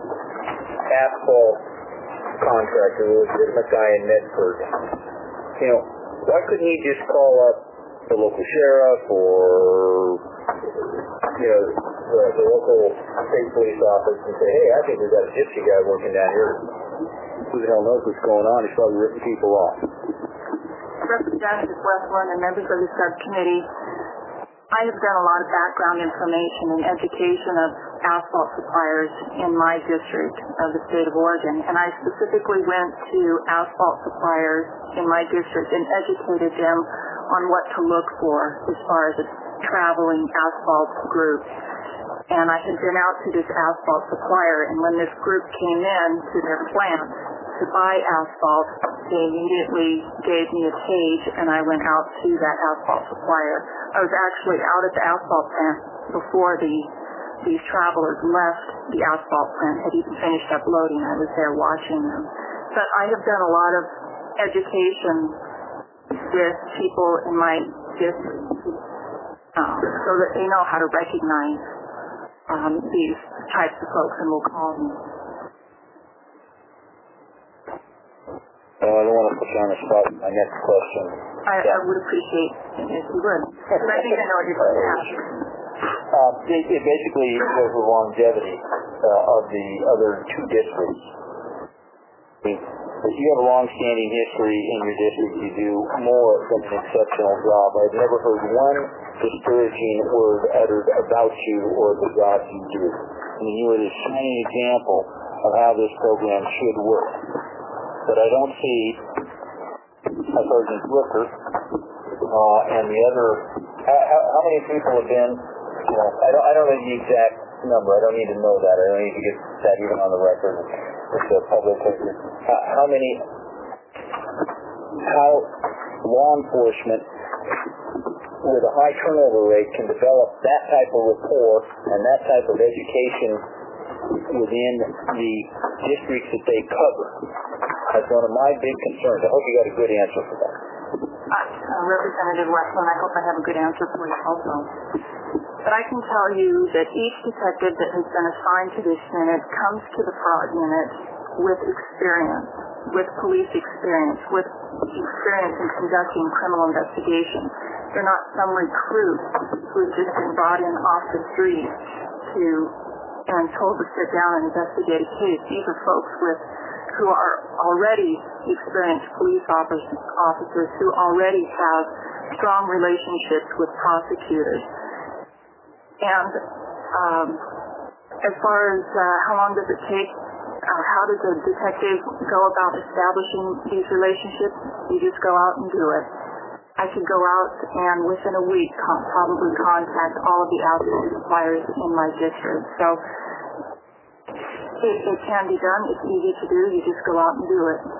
[SPEAKER 6] asphalt contractor, the legitimate guy in Medford, you know, why couldn't he just call up the local sheriff or, you know, the, the local state police office and say, "Hey, I think we've got a gypsy guy working down here. Who the hell knows what's going on? He's probably ripping people off."
[SPEAKER 1] Representative Westland and members of the subcommittee, I have done a lot of background information and education of asphalt suppliers in my district of the state of Oregon, and I specifically went to asphalt suppliers in my district and educated them on what to look for as far as a traveling asphalt group. And I had been out to this asphalt supplier, and when this group came in to their plant to buy asphalt, they immediately gave me a page, and I went out to that asphalt supplier. I was actually out at the asphalt plant before the these travelers left the asphalt plant, had even finished up loading. I was there watching them. But I have done a lot of education with people in my district um, so that they know how to recognize um, these types of folks and will call them.
[SPEAKER 6] Uh, I don't want to put you on the spot with my next question.
[SPEAKER 1] I, I would appreciate it if you would. But I think I know what you're going to ask.
[SPEAKER 6] Um, it, it basically shows the longevity uh, of the other two districts. I mean, if you have a long-standing history in your district, you do more than an exceptional job. I've never heard one disparaging word uttered about you or the job you do. I mean, you are the shining example of how this program should work. But I don't see uh, Sergeant Zwicker uh, and the other. How, how, how many people have been? You know, I don't. I don't know the exact number. I don't need to know that. I don't need to get that even on the record with the public. How, how many? How law enforcement with a high turnover rate can develop that type of rapport and that type of education within the districts that they cover. That's one of my big concerns. I hope you got a good answer for that.
[SPEAKER 1] Uh, Representative Westland, I hope I have a good answer for you also. But I can tell you that each detective that has been assigned to this unit comes to the fraud unit with experience, with police experience, with experience in conducting criminal investigations. They're not some recruit who's just been brought in off the street to and told to sit down and investigate a case. These are folks with who are already experienced police officers, officers who already have strong relationships with prosecutors. And um, as far as uh, how long does it take, uh, how does a detective go about establishing these relationships? You just go out and do it. I could go out and within a week con- probably contact all of the outside suppliers in my district. So it, it can be done. It's easy to do. You just go out and do it.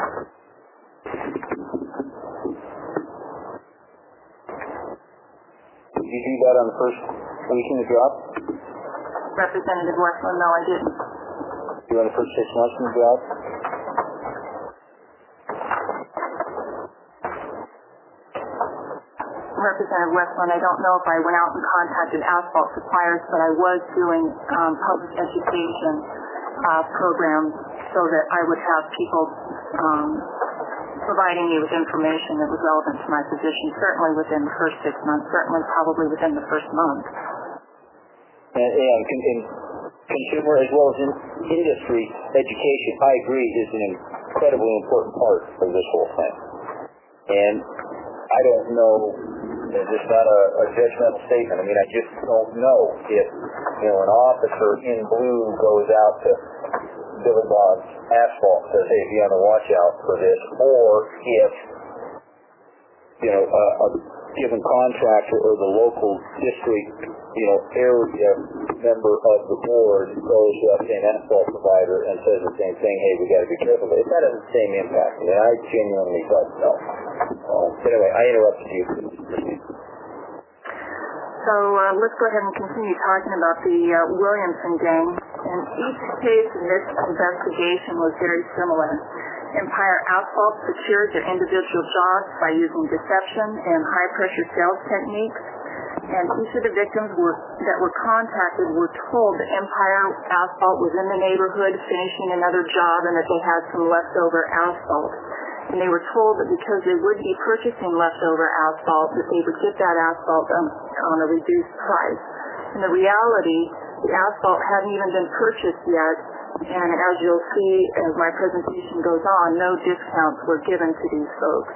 [SPEAKER 6] Did you do that on the first week in the job?
[SPEAKER 1] Representative Westland, no, I didn't.
[SPEAKER 6] You on the first six months in the job?
[SPEAKER 1] Representative Westland, I don't know if I went out and contacted asphalt suppliers, but I was doing um, public education uh, programs so that I would have people um, providing me with information that was relevant to my position, certainly within the first six months, certainly probably within the first month.
[SPEAKER 6] And, and in consumer as well as in industry education, I agree, is an incredibly important part of this whole thing. And I don't know, it's just not a, a judgmental statement. I mean, I just don't know if, you know, an officer in blue goes out to Billy Bob's asphalt and says, hey, be on the watch out for this, or if, you know, a, a given contractor or the local district, you know, area member of the board goes to a same asphalt provider and says the same thing, hey, we got to be careful. But it's not has the same impact. I mean, I genuinely don't know. Uh, but anyway, I interrupted you.
[SPEAKER 1] So uh, let's go ahead and continue talking about the uh, Williamson gang. And each case in this investigation was very similar. Empire Asphalt secured their individual jobs by using deception and high-pressure sales techniques. And each of the victims were, that were contacted were told that Empire Asphalt was in the neighborhood finishing another job and that they had some leftover asphalt. And they were told that because they would be purchasing leftover asphalt, that they would get that asphalt on, on a reduced price. In the reality, the asphalt hadn't even been purchased yet, and as you'll see as my presentation goes on, no discounts were given to these folks.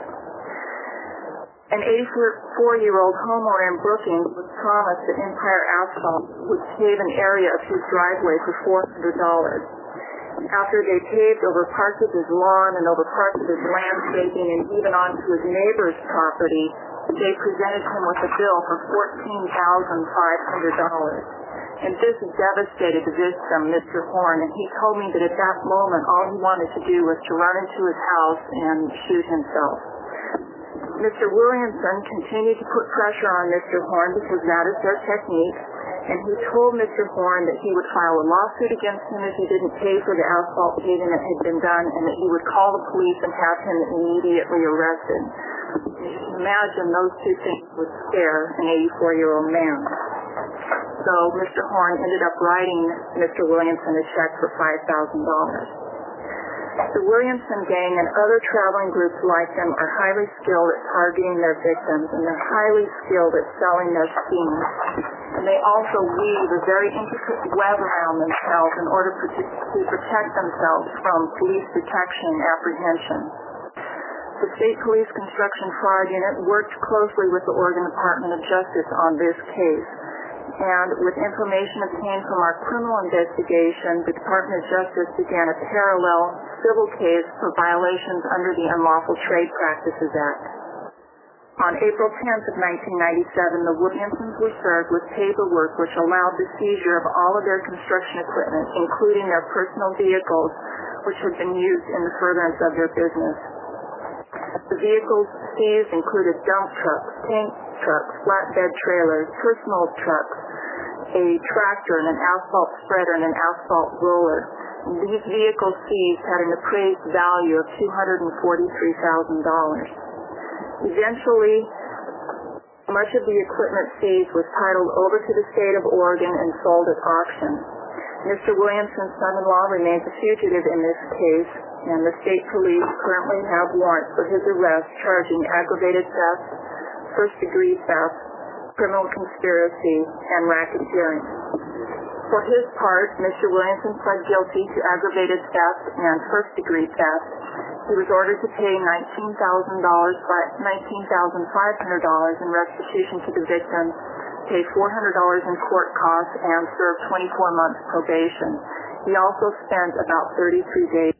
[SPEAKER 1] An eighty-four-year-old homeowner in Brookings was promised that Empire Asphalt would pave an area of his driveway for four hundred dollars. After they paved over parts of his lawn and over parts of his landscaping and even onto his neighbor's property, they presented him with a bill for fourteen thousand five hundred dollars. And this devastated the victim, Mister Horn, and he told me that at that moment all he wanted to do was to run into his house and shoot himself. Mister Williamson continued to put pressure on Mister Horn because that is their technique, and he told Mister Horn that he would file a lawsuit against him if he didn't pay for the asphalt paving that had been done, and that he would call the police and have him immediately arrested. You can imagine those two things would scare an eighty-four-year-old man. So Mister Horn ended up writing Mister Williamson a check for five thousand dollars. The Williamson gang and other traveling groups like them are highly skilled at targeting their victims, and they're highly skilled at selling their schemes. And they also weave a very intricate web around themselves in order to protect themselves from police detection and apprehension. The State Police Construction Fraud Unit worked closely with the Oregon Department of Justice on this case. And with information obtained from our criminal investigation, the Department of Justice began a parallel civil case for violations under the Unlawful Trade Practices Act. On April tenth of nineteen ninety-seven, the Williamsons were served with paperwork which allowed the seizure of all of their construction equipment, including their personal vehicles, which had been used in the furtherance of their business. The vehicles seized included dump trucks, tank trucks, flatbed trailers, personal trucks, a tractor and an asphalt spreader and an asphalt roller. These vehicles seized had an appraised value of two hundred forty-three thousand dollars. Eventually, much of the equipment seized was titled over to the state of Oregon and sold at auction. Mister Williamson's son-in-law remains a fugitive in this case, and the state police currently have warrants for his arrest charging aggravated theft, first-degree theft, criminal conspiracy, and racketeering. For his part, Mister Williamson pled guilty to aggravated theft and first-degree theft. He was ordered to pay nineteen thousand dollars, nineteen thousand five hundred dollars in restitution to the victim, pay four hundred dollars in court costs, and serve twenty-four months probation. He also spent about thirty-three days